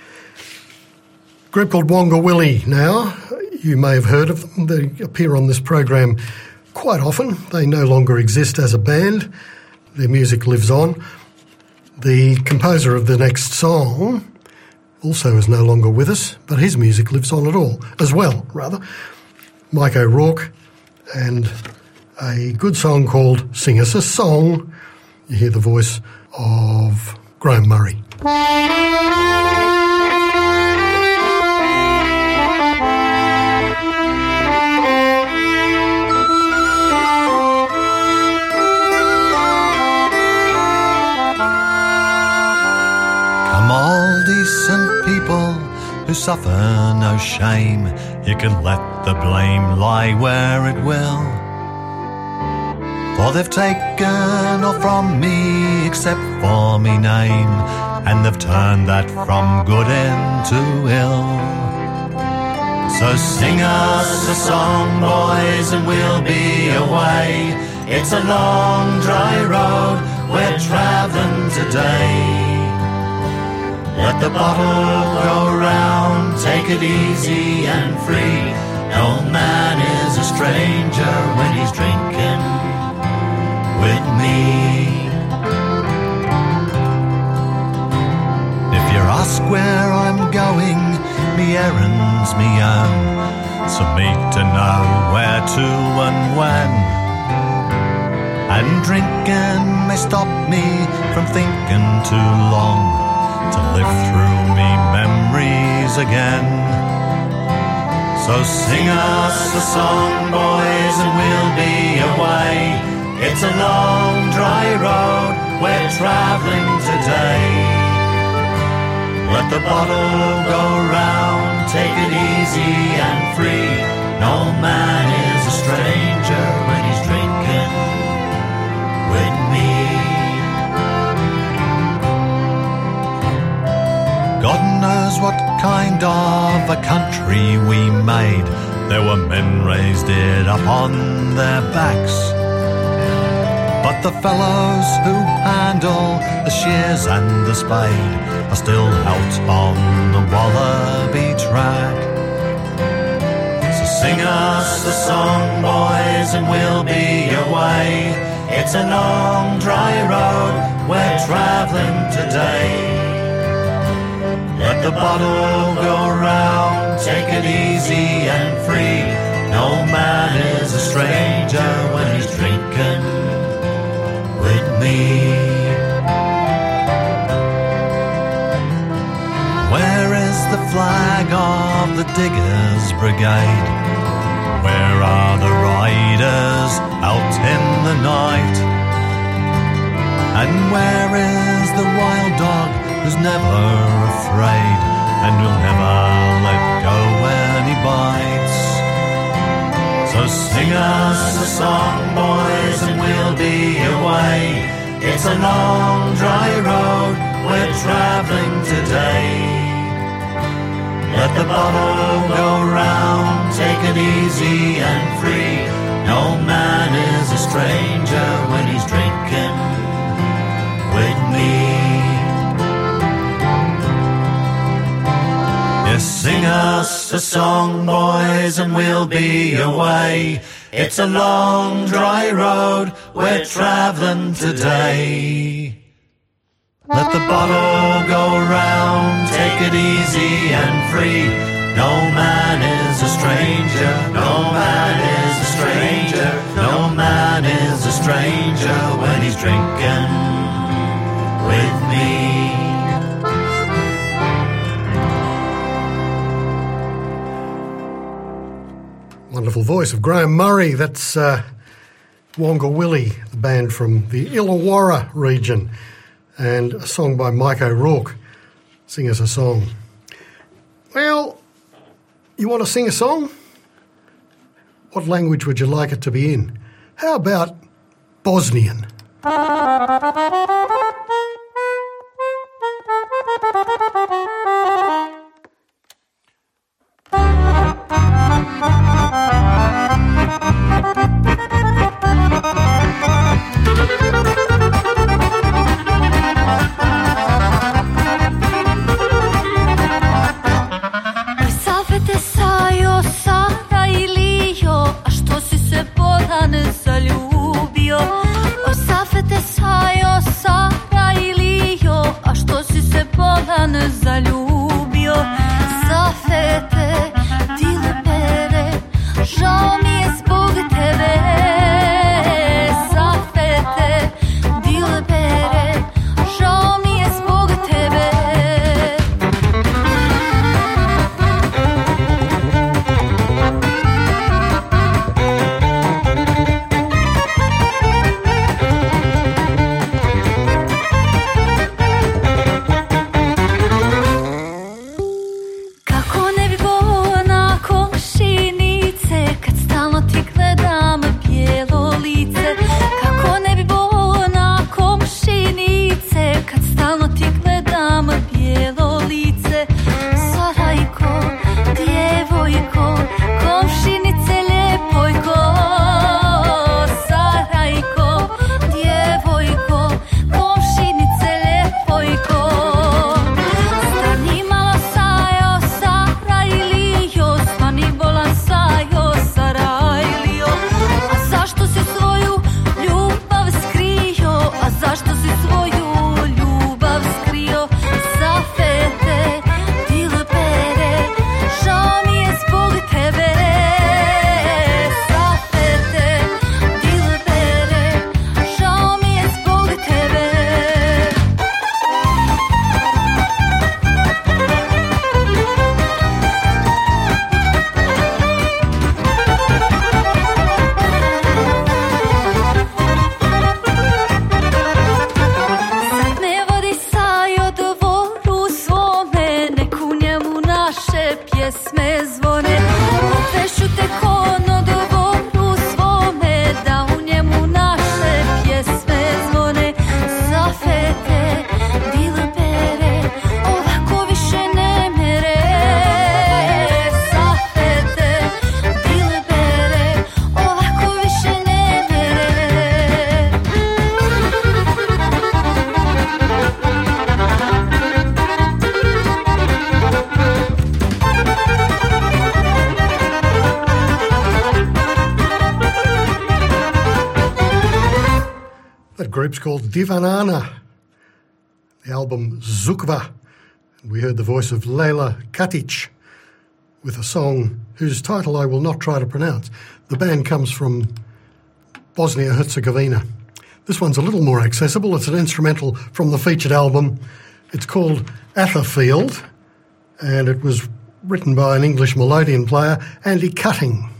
A group called Wonga Willie now. You may have heard of them. They appear on this program quite often. They no longer exist as a band. Their music lives on. The composer of the next song also is no longer with us, but his music lives on as well. Mike O'Rourke, and a good song called Sing Us a Song. You hear the voice of Graham Murray. Come all decent people who suffer no shame, you can let the blame lie where it will. For they've taken all from me except for me name, and they've turned that from good into ill. So sing us a song, boys, and we'll be away. It's a long dry road we're travelling today. Let the bottle go round, take it easy and free. No man is a stranger when he's drinking with me. If you ask where I'm going, me errand's me own, so me to know where to and when. And drinking may stop me from thinking too long, to live through me memories again. So sing us a song, boys, and we'll be away. It's a long dry road we're travelling today. Let the bottle go round, take it easy and free. No man is a stranger when he's drinking with me. God knows what kind of a country we made. There were men raised it up on their backs, but the fellows who handle the shears and the spade are still out on the wallaby track. So sing us a song, boys, and we'll be away. It's a long dry road we're travelling today. Let the bottle go round, take it easy and free. No man is a stranger when he's drinking with me. Where is the flag of the Diggers Brigade? Where are the riders out in the night? And where is the wild dog who's never afraid and will never let go when he bites? So sing us a song, boys, and we'll be away. It's a long dry road we're travelling today. Let the bottle go round, take it easy and free. No man is a stranger when he's drinking with me. Yes, sing us a song, boys, and we'll be away. It's a long dry road we're travelling today. Let the bottle go round, take it easy and free. No man is a stranger, no man is a stranger, no man is a stranger when he's drinking with me. Wonderful voice of Graham Murray. That's Wonga Willie, the band from the Illawarra region, and a song by Mike O'Rourke sing us a song. Well, you want to sing a song? What language would you like it to be in? How about Bosnian? Group's called Divanana, the album Zukva. We heard the voice of Leila Katic with a song whose title I will not try to pronounce. The band comes from Bosnia-Herzegovina. This one's a little more accessible. It's an instrumental from the featured album. It's called Atherfield, and it was written by an English melodeon player, Andy Cutting.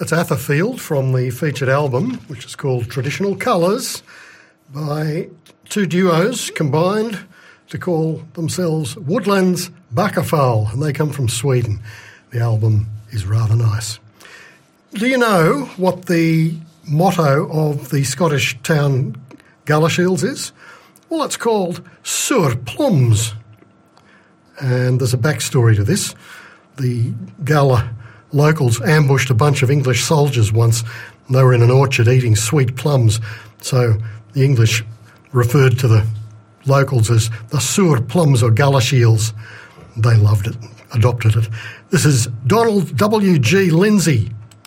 That's Atherfield from the featured album, which is called Traditional Colours, by two duos combined to call themselves Woodlands Backafal, and they come from Sweden. The album is rather nice. Do you know what the motto of the Scottish town Galashiels is? Well, it's called Sur Plums. And there's a backstory to this. The Gala locals ambushed a bunch of English soldiers once, and they were in an orchard eating sweet plums. So the English referred to the locals as the Sur Plums or Galashiels. They loved it, adopted it. This is Donald W.G. Lindsay.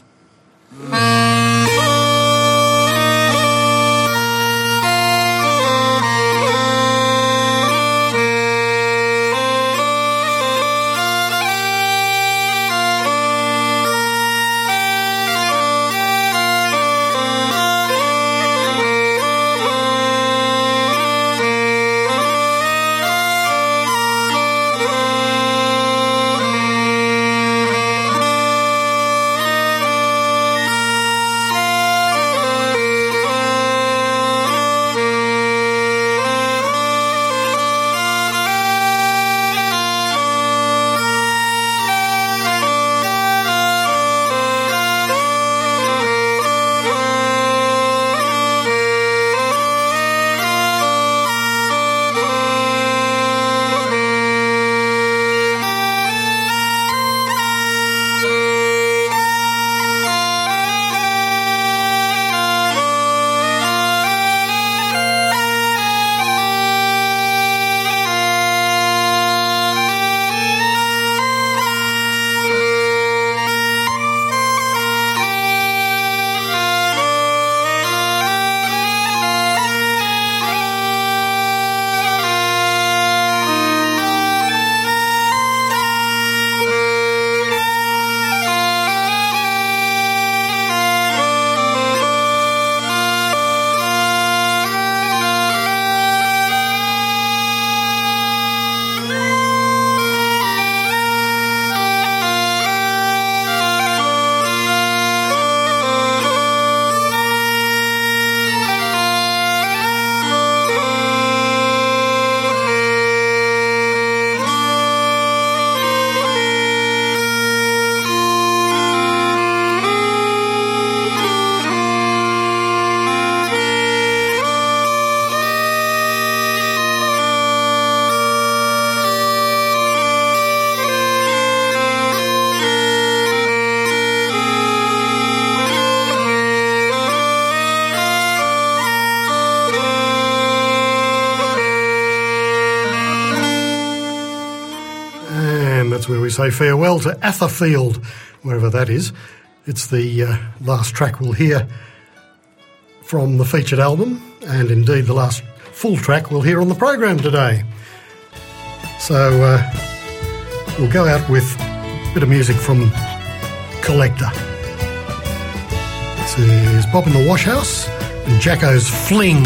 Where we say farewell to Atherfield, wherever that is. It's the last track we'll hear from the featured album, and indeed the last full track we'll hear on the program today. So we'll go out with a bit of music from Collector. This is Bob in the Wash House and Jacko's Fling.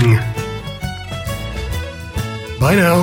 Bye now.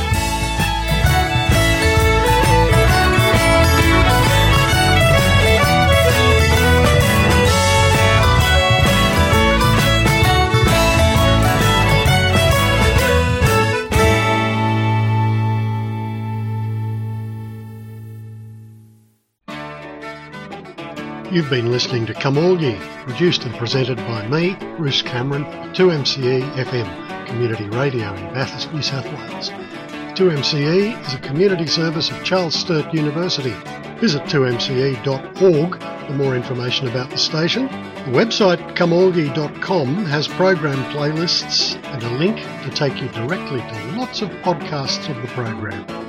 You've been listening to Come All Ye, produced and presented by me, Bruce Cameron, at 2MCE FM, community radio in Bathurst, New South Wales. 2MCE is a community service of Charles Sturt University. Visit 2mce.org for more information about the station. The website comeallye.com has program playlists and a link to take you directly to lots of podcasts of the program.